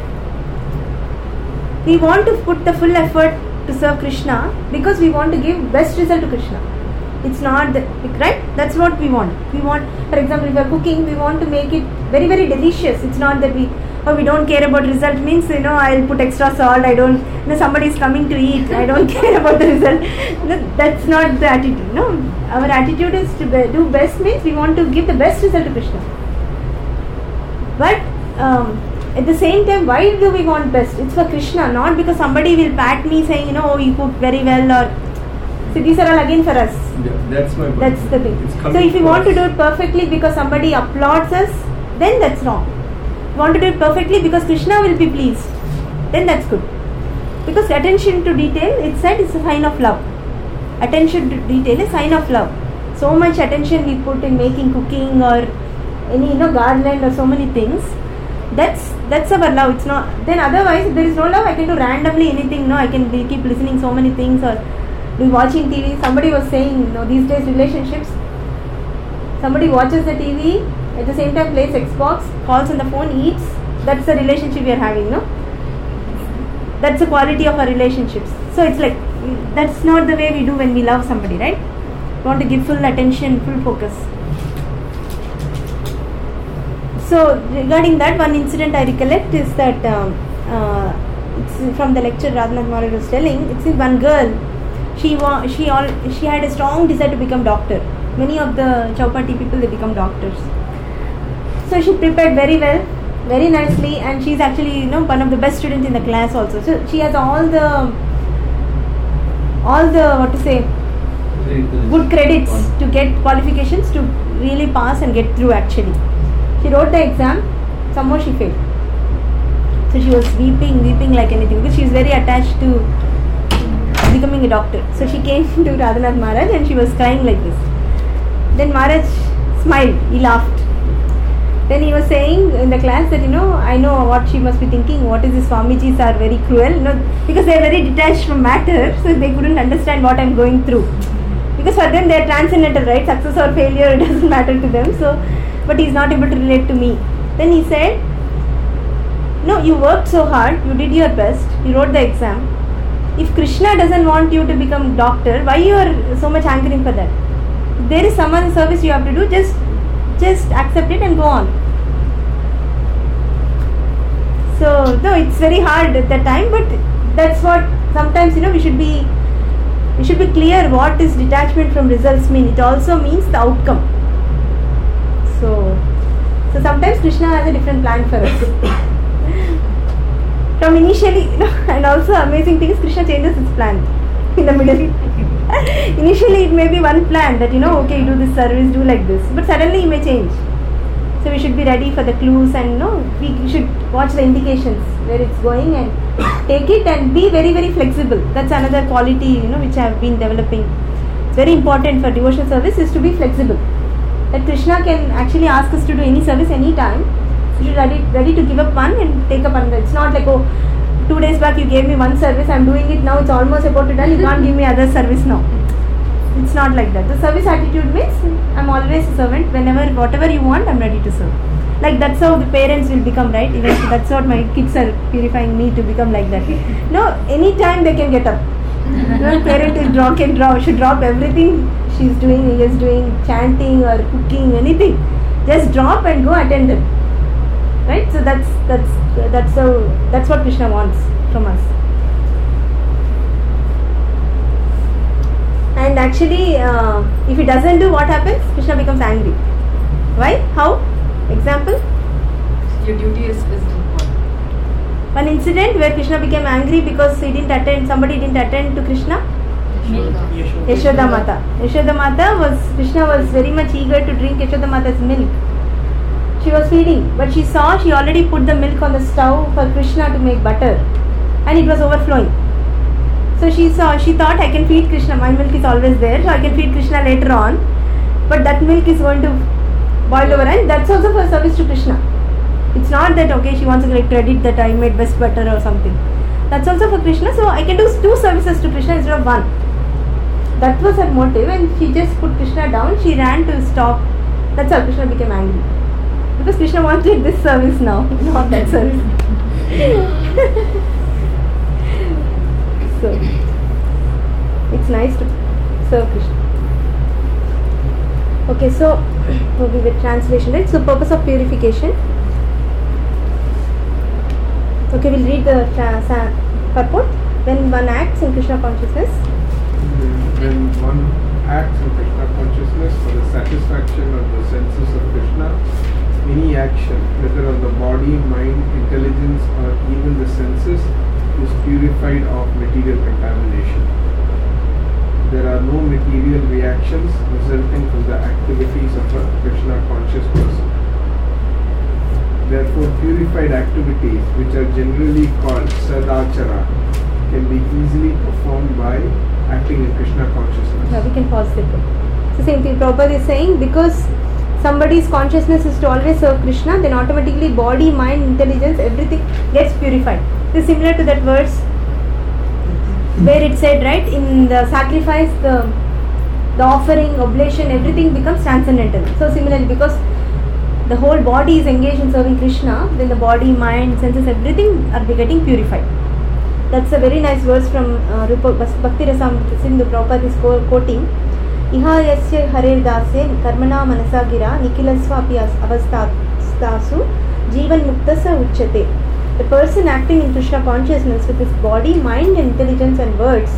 we want to put the full effort to serve Krishna because we want to give best result to Krishna. It's not the, right? That's what we want. We want, for example, if we are cooking, we want to make it very, very delicious. It's not that we, oh, we don't care about result means, you know, I'll put extra salt. I don't, you know, somebody is coming to eat. I don't care about the result. No, that's not the attitude. No, our attitude is to be, do best means we want to give the best result to Krishna. But um, at the same time, why do we want best? It's for Krishna, not because somebody will pat me saying, you know, oh, you cook very well, or so these are all again for us. yeah, that's my point. That's the thing. It's So coming if you to want to us. do it perfectly because somebody applauds us, then that's wrong. If you want to do it perfectly because Krishna will be pleased, then that's good. Because attention to detail, it's said, is a sign of love. Attention to detail is sign of love. so much attention we put in making cooking or any you know garland or so many things, that's that's our love. It's not, then otherwise if there is no love, I can do randomly anything. No, I can be, keep listening so many things or be watching T V. Somebody was saying, you know, these days relationships, somebody watches the T V at the same time plays Xbox, calls on the phone, eats. That's the relationship we are having, no? That's the quality of our relationships. So it's like, that's not the way we do when we love somebody, right? We want to give full attention, full focus. So regarding that, one incident I recollect is that um, uh, it's from the lecture Radhanath Maharaj was telling. It's one girl. She wa- she all she had a strong desire to become doctor. Many of the Chowpatty people, they become doctors. So she prepared very well, very nicely, and she's actually you know one of the best students in the class also. So she has all the all the what to say good credits to get qualifications to really pass and get through actually. She wrote the exam, somehow she failed. So she was weeping, weeping like anything because she is very attached to becoming a doctor. So she came to Radhanath Maharaj and she was crying like this. Then Maharaj smiled, he laughed. Then he was saying in the class that, you know, I know what she must be thinking, what is this Swamijis are very cruel, you know, because they are very detached from matter, so they couldn't understand what I am going through. Because for them they are transcendental, right? Success or failure, it doesn't matter to them. So, but he is not able to relate to me. Then he said, no, you worked so hard, you did your best, you wrote the exam. If Krishna doesn't want you to become doctor, why you are so much hankering for that? If there is some other service you have to do, just just accept it and go on. So, no, it's very hard at that time, but that's what sometimes, you know, we should be we should be clear what is detachment from results mean. It also means the outcome. So, so sometimes Krishna has a different plan for us. From initially, you know, and also amazing thing is Krishna changes his plan in the middle. Initially it may be one plan that, you know, okay, you do this service, do like this, but suddenly he may change. So we should be ready for the clues and, you know, we should watch the indications where it's going and take it and be very very flexible. That's another quality, you know, which I have been developing. It's very important for devotional service is to be flexible. That Krishna can actually ask us to do any service anytime. So you should ready ready to give up one and take up another. It's not like, oh, two days back you gave me one service, I'm doing it now, it's almost about to done, you can't give me other service now. It's not like that. The service attitude means I'm always a servant. Whenever, whatever you want, I'm ready to serve. Like that's how the parents will become, right? Even that's what my kids are purifying me to become like that. No, anytime they can get up. No parent is drop can drop. Should drop everything she's doing, he is doing, chanting or cooking, anything. Just drop and go attend them. Right? So that's that's that's how that's what Krishna wants from us. And actually, uh, if he doesn't do, what happens? Krishna becomes angry. Why? How? Example? Your duty is, is important. One incident where Krishna became angry because he didn't attend, somebody didn't attend to Krishna. Yashoda. Yashoda Mata. Yashoda Mata was, Krishna was very much eager to drink Yashoda Mata's milk. She was feeding, but she saw she already put the milk on the stove for Krishna to make butter, and it was overflowing. So she saw, she thought, I can feed Krishna, my milk is always there, so I can feed Krishna later on, but that milk is going to boil over, and that's also for service to Krishna. It's not that, okay, she wants to like credit that I made best butter or something. That's also for Krishna, so I can do two services to Krishna instead of one. That was her motive, and she just put Krishna down, she ran to stop. That's how Krishna became angry. Because Krishna wanted this service now, not that service. So, it's nice to serve Krishna. Okay, so we'll be with translation, right? So, purpose of purification. Okay, we'll read the tra- sa- purport. When one acts in Krishna consciousness. When one acts in Krishna consciousness for the satisfaction of the senses of Krishna, any action, whether of the body, mind, intelligence, or even the senses, is purified of material contamination. There are no material reactions resulting from the activities of a Krishna conscious person. Therefore, purified activities, which are generally called sadachara, can be easily performed by acting in Krishna consciousness. Yeah, we can pause it. So The same thing Prabhupada is saying, because somebody's consciousness is to always serve Krishna, then automatically body, mind, intelligence, everything gets purified. This is similar to that verse where it said, right, in the sacrifice, the the offering, oblation, everything becomes transcendental. So similarly, because the whole body is engaged in serving Krishna, then the body, mind, senses, everything are getting purified. That's a very nice verse from uh, Rupa Bhakti Rasamrita Sindhu. Prabhupada is quoting, Iha yasya harer dasye karmana manasa gira nikilasva api avastasu jivan muktasa uchyate. The person acting in Krishna consciousness with his body, mind, intelligence and words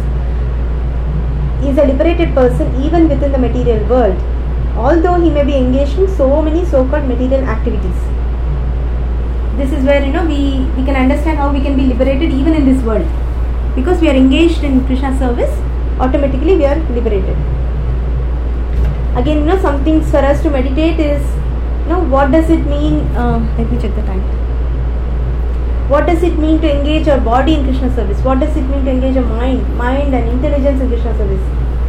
is a liberated person even within the material world, although he may be engaged in so many so-called material activities. This is where, you know, we, we can understand how we can be liberated even in this world. Because we are engaged in Krishna service, automatically we are liberated. Again, you know, some things for us to meditate is, you know, what does it mean, uh, let me check the time. What does it mean to engage our body in Krishna service? What does it mean to engage our mind, mind and intelligence in Krishna service?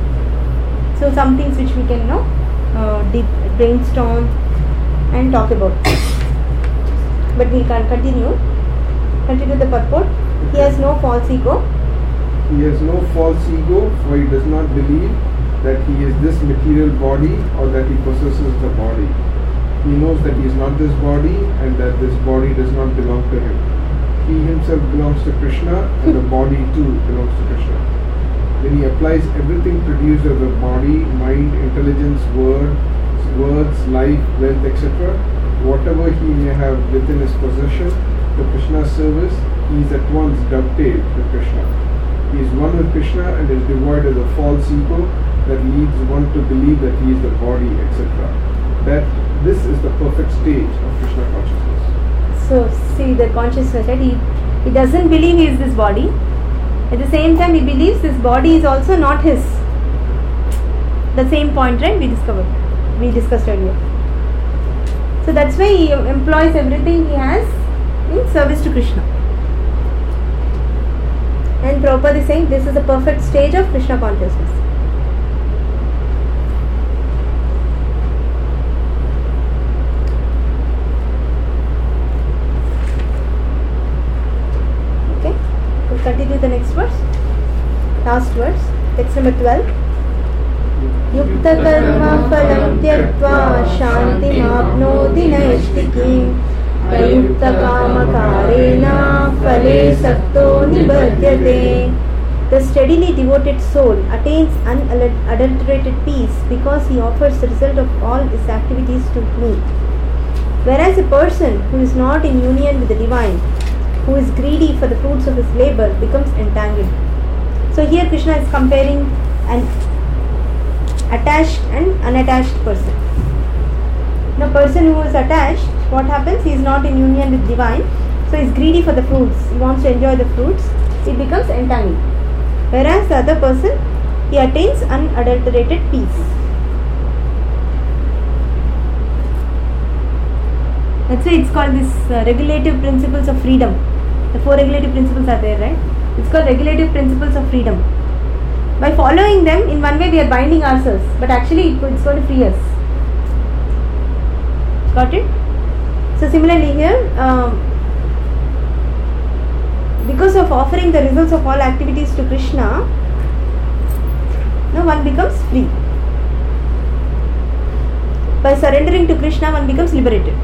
So some things which we can, you know, uh, deep, brainstorm and talk about. But we can't continue. Continue the purport. He has no false ego. He has no false ego, for he does not believe that he is this material body or that he possesses the body. He knows that he is not this body and that this body does not belong to him. He himself belongs to Krishna and the body too belongs to Krishna. When he applies everything produced of the body, mind, intelligence, word, words, life, wealth, et cetera, whatever he may have within his possession, to Krishna's service, he is at once dovetailed with Krishna. He is one with Krishna and is devoid of the false ego that leads one to believe that he is the body, et cetera. That this is the perfect stage of Krishna consciousness. So see the consciousness, right? He, he doesn't believe he is this body. At the same time, he believes this body is also not his. The same point, right? We discovered, we discussed earlier. So that's why he employs everything he has in service to Krishna. And Prabhupada is saying this is the perfect stage of Krishna consciousness. Okay, we'll continue the next verse. Last verse, text number twelve. Yukta karma phalam tyaktva shantimapnoti naishtikim Prayukta kama karena phale sakto nibhadyate. The steadily devoted soul attains unadulterated peace because he offers the result of all his activities to me. Whereas a person who is not in union with the divine, who is greedy for the fruits of his labor, becomes entangled. So here Krishna is comparing an attached and unattached person. Now, person who is attached, what happens? He is not in union with divine, so he is greedy for the fruits. He wants to enjoy the fruits. He becomes entangled. Whereas the other person, he attains unadulterated peace. That's why it's called this uh, regulative principles of freedom. The four regulative principles are there, right? It's called regulative principles of freedom. By following them, in one way we are binding ourselves, but actually it's going to free us. Got it? So similarly here, um, because of offering the results of all activities to Krishna, now one becomes free. By surrendering to Krishna, one becomes liberated.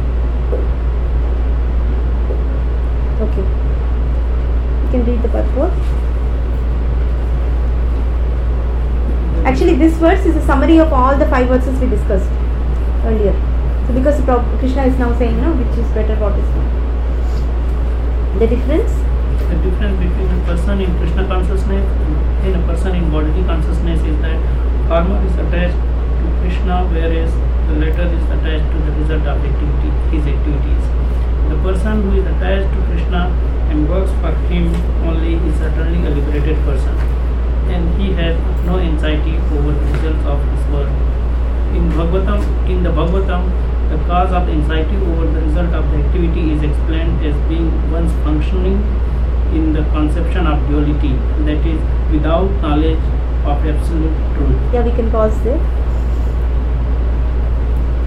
Okay. You can read the purport. Actually, this verse is a summary of all the five verses we discussed earlier. So because Krishna is now saying, no, which is better, what is not. The difference? The difference between a person in Krishna consciousness and a person in bodily consciousness is that farmer is attached to Krishna, whereas the latter is attached to the result of activity, his activities. The person who is attached to Krishna and works for him only is certainly a liberated person, and he has no anxiety over the results of his work. In Bhagavatam, in the Bhagavatam, the cause of anxiety over the result of the activity is explained as being one's functioning in the conception of duality, that is, without knowledge of absolute truth. Yeah, we can pause there.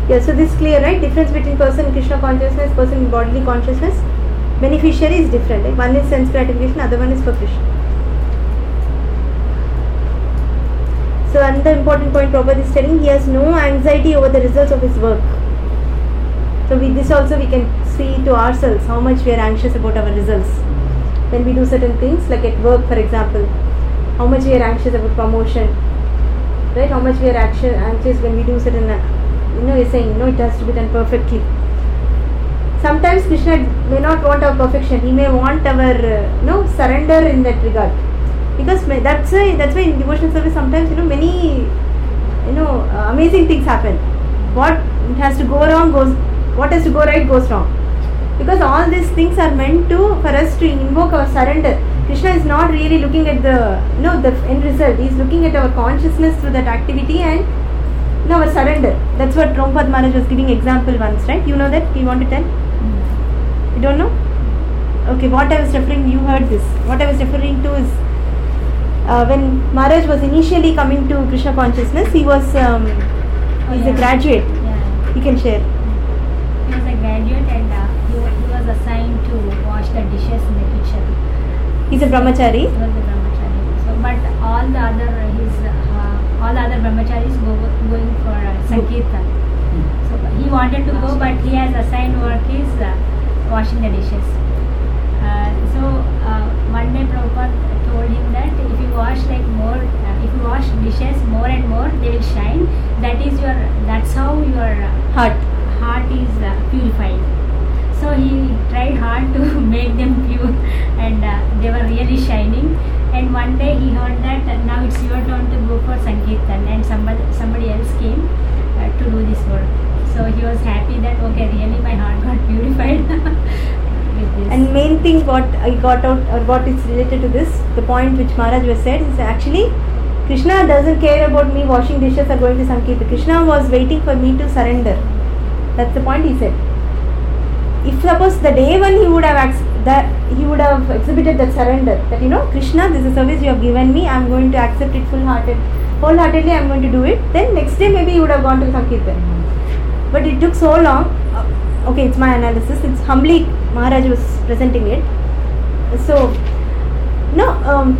Yeah, so this is clear, right? Difference between person in Krishna consciousness, person in bodily consciousness. Beneficiary is different. Like one is sense gratification, other one is for Krishna. So another important point Prabhupada is telling, he has no anxiety over the results of his work. So with this also we can see to ourselves how much we are anxious about our results. When we do certain things, like at work for example, how much we are anxious about promotion, right? How much we are action, anxious when we do certain, uh, you know, you're saying, no, it has to be done perfectly. Sometimes Krishna may not want our perfection, he may want our, uh, you know, surrender in that regard. Because that's why, that's why in devotional service sometimes, you know, many, you know, uh, amazing things happen. What has to go wrong goes, what has to go right goes wrong. Because all these things are meant to, for us to invoke our surrender. Krishna is not really looking at the, you know, the end result. He is looking at our consciousness through that activity and, you know, our surrender. That's what Prabhupada Maharaj was giving example once, right? You know that? You want to tell? You don't know? Okay, what I was referring, you heard this. What I was referring to is, Uh, when Maharaj was initially coming to Krishna consciousness, he was um, Oh, he's yeah. a graduate. Yeah. He can share. He was a graduate and uh, he, wa- he was assigned to wash the dishes in the kitchen. He's a brahmachari. He was a brahmachari. So, but all the other his uh, all the other brahmacharis go going for uh, Sankirtan. So he wanted to go, but he has assigned work is uh, washing the dishes. Uh, so uh, one day Prabhupada told him that if you wash like more, uh, if you wash dishes more and more, they will shine. That is your, that's how your uh, Heart. heart is uh, purified. So he tried hard to make them pure, and uh, they were really shining. And one day he heard that uh, now it's your turn to go for Sankirtan, and somebody somebody else came uh, to do this work. So he was happy that okay, really my heart got purified. With this. And main thing what I got out, or what is related to this, the point which Maharaj was said is actually Krishna doesn't care about me washing dishes or going to Sankirtan. Krishna was waiting for me to surrender. That's the point he said. If suppose the day when he would have ac- that he would have exhibited that surrender, that you know, Krishna, this is a service you have given me, I am going to accept it full-hearted, wholeheartedly I am going to do it. Then next day maybe he would have gone to Sankirtan. But it took so long. Uh, okay, it's my analysis. It's humbly Maharaj was presenting it. So, no, um,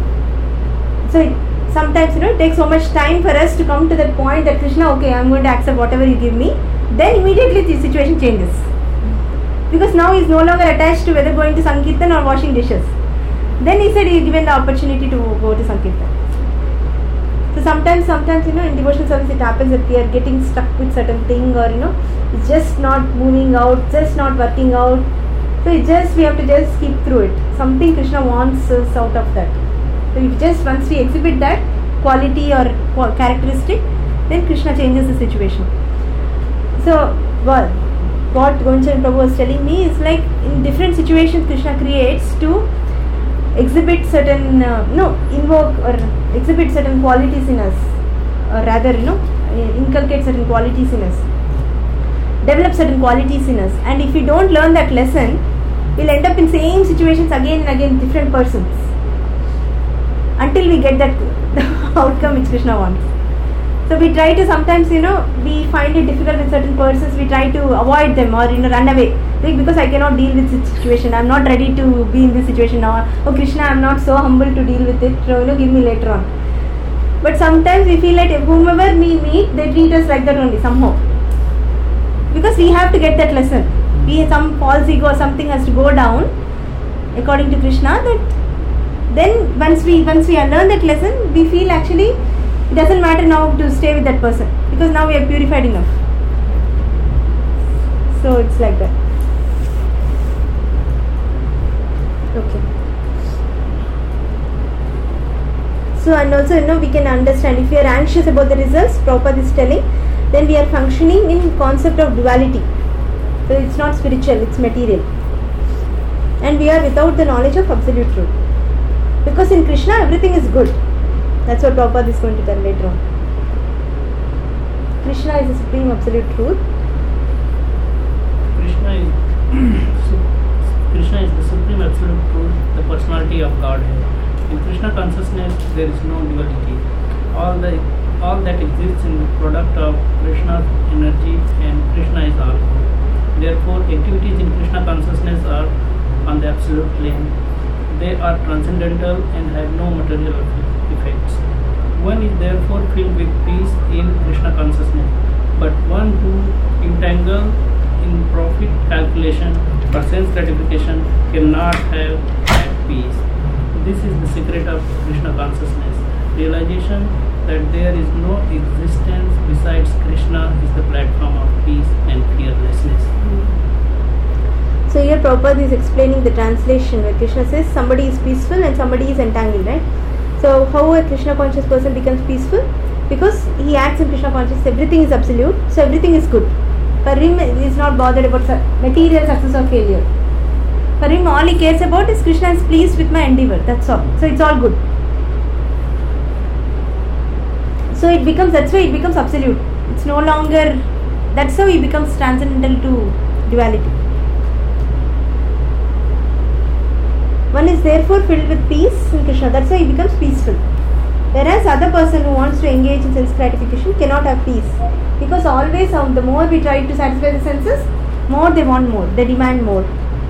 so it, sometimes you know it takes so much time for us to come to that point that Krishna, okay, I am going to accept whatever you give me. Then immediately the situation changes. Because now he is no longer attached to whether going to Sankirtan or washing dishes. Then he said he is given the opportunity to go to Sankirtan. So sometimes, sometimes you know, in devotional service it happens that we are getting stuck with certain thing, or you know, it's just not moving out, just not working out. So it just, we have to just keep through it. Something Krishna wants us out of that. So if just once we exhibit that quality or qua- characteristic, then Krishna changes the situation. So, well, what Gonchan Prabhu was telling me is like in different situations Krishna creates to exhibit certain, uh, no, invoke or exhibit certain qualities in us, or rather, you know, inculcate certain qualities in us, develop certain qualities in us. And if we don't learn that lesson, we'll end up in same situations again and again, different persons, until we get that outcome which Krishna wants. So we try to sometimes, you know, we find it difficult with certain persons, we try to avoid them or, you know, run away. Like, because I cannot deal with this situation, I am not ready to be in this situation now. Oh Krishna, I am not so humble to deal with it, so, you know, give me later on. But sometimes we feel like whomever we meet, they treat us like that only somehow. Because we have to get that lesson. We, some false ego or something has to go down, according to Krishna, that then once we, once we learn that lesson, we feel actually it doesn't matter now to stay with that person, because now we are purified enough. So it's like that. Okay. So, and also, you know, we can understand if we are anxious about the results, Prabhupada is telling, then we are functioning in concept of duality. So it's not spiritual, it's material. And we are without the knowledge of absolute truth. Because in Krishna everything is good. That's what Prabhupada is going to tell later on. Krishna is the supreme absolute truth. Krishna is Krishna is the supreme absolute truth, the personality of Godhead. In Krishna consciousness, there is no duality. All the all that exists in the product of Krishna's energy, and Krishna is all. Therefore, activities in Krishna consciousness are on the absolute plane. They are transcendental and have no material effects. One is therefore filled with peace in Krishna consciousness, but one who entangled in profit calculation or sense gratification cannot have that peace. This is the secret of Krishna consciousness. Realization that there is no existence besides Krishna is the platform of peace and fearlessness. So here Prabhupada is explaining the translation where Krishna says somebody is peaceful and somebody is entangled, right? So how a Krishna conscious person becomes peaceful? Because he acts in Krishna consciousness, everything is absolute, so everything is good. For him, he is not bothered about material success or failure. For him, all he cares about is Krishna is pleased with my endeavor, that's all. So it's all good. So it becomes, that's why it becomes absolute. It's no longer, that's how he becomes transcendental to duality. One is therefore filled with peace in Krishna, that's why he becomes peaceful. Whereas other person who wants to engage in sense gratification cannot have peace. Because always um, the more we try to satisfy the senses, more they want more, they demand more.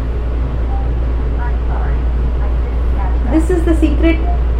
This is the secret.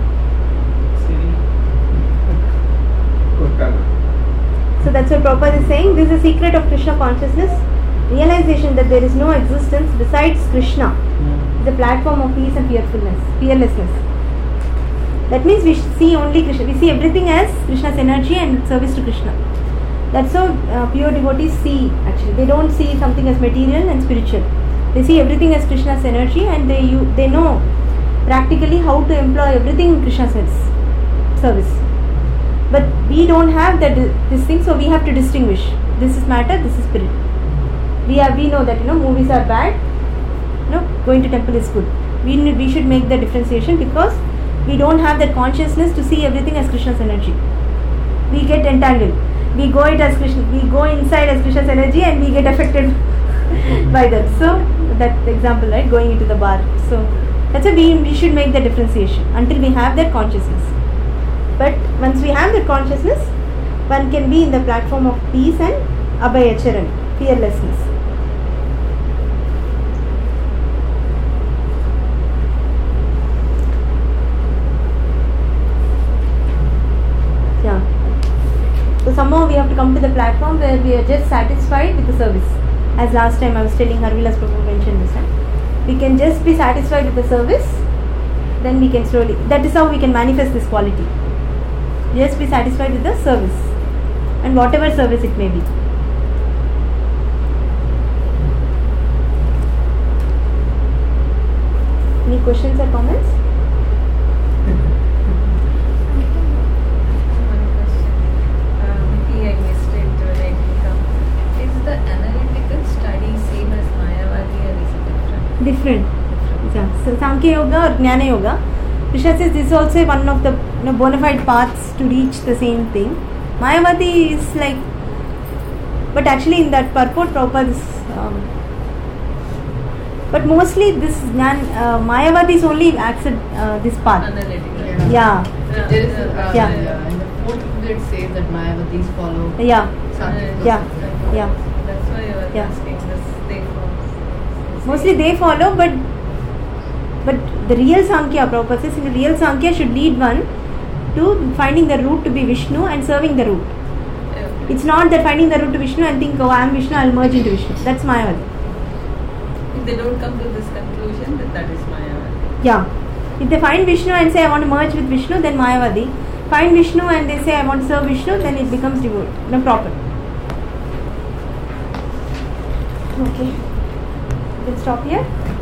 So that's what Prabhupada is saying. This is the secret of Krishna consciousness. Realization that there is no existence besides Krishna. The platform of peace and fearfulness, fearlessness. That means we see only Krishna. We see everything as Krishna's energy and service to Krishna. That's how uh, pure devotees see actually. They don't see something as material and spiritual. They see everything as Krishna's energy, and they you, they know practically how to employ everything in Krishna's service. But we don't have that this thing, so we have to distinguish. This is matter, this is spirit. We are we know that you know movies are bad. No, going to temple is good. We need, we should make the differentiation because we don't have that consciousness to see everything as Krishna's energy. We get entangled. We go it as Krishna. We go inside as Krishna's energy, and we get affected by that. So that example, right? Going into the bar. So that's why we we should make the differentiation until we have that consciousness. But once we have that consciousness, one can be in the platform of peace and abhayacharan, fearlessness. So somehow we have to come to the platform where we are just satisfied with the service. As last time I was telling Harvilas Prabhu mentioned this time. We can just be satisfied with the service, then we can slowly, that is how we can manifest this quality. Just be satisfied with the service and whatever service it may be. Any questions or comments? Different. Yeah. So Sankhya Yoga or Jnana Yoga, Krishna says this is also one of the you know, bona fide paths to reach the same thing. Mayavadi is like, but actually in that purport Prabhupada is, um, but mostly this Jnana, uh, Mayavadi is only accept uh, this path. Analytical. Yeah. Yeah. There is a, uh, Yeah. yeah. In the fourth book it says that Mayavadis follow. Yeah. Sankhya. Yeah. Yeah. That's why I was Yeah. asking this. They follow. Mostly they follow, but but the real Sankhya, Prabhupada says, in the real Sankhya should lead one to finding the route to be Vishnu and serving the route. Yeah. It's not that finding the route to Vishnu and think, oh, I am Vishnu, I will merge into Vishnu. That's Mayavadi. If they don't come to this conclusion, then that is Mayavadi. Yeah. If they find Vishnu and say, I want to merge with Vishnu, then Mayavadi. Find Vishnu and they say, I want to serve Vishnu, then it becomes devout. No, proper. Okay. Let's stop here.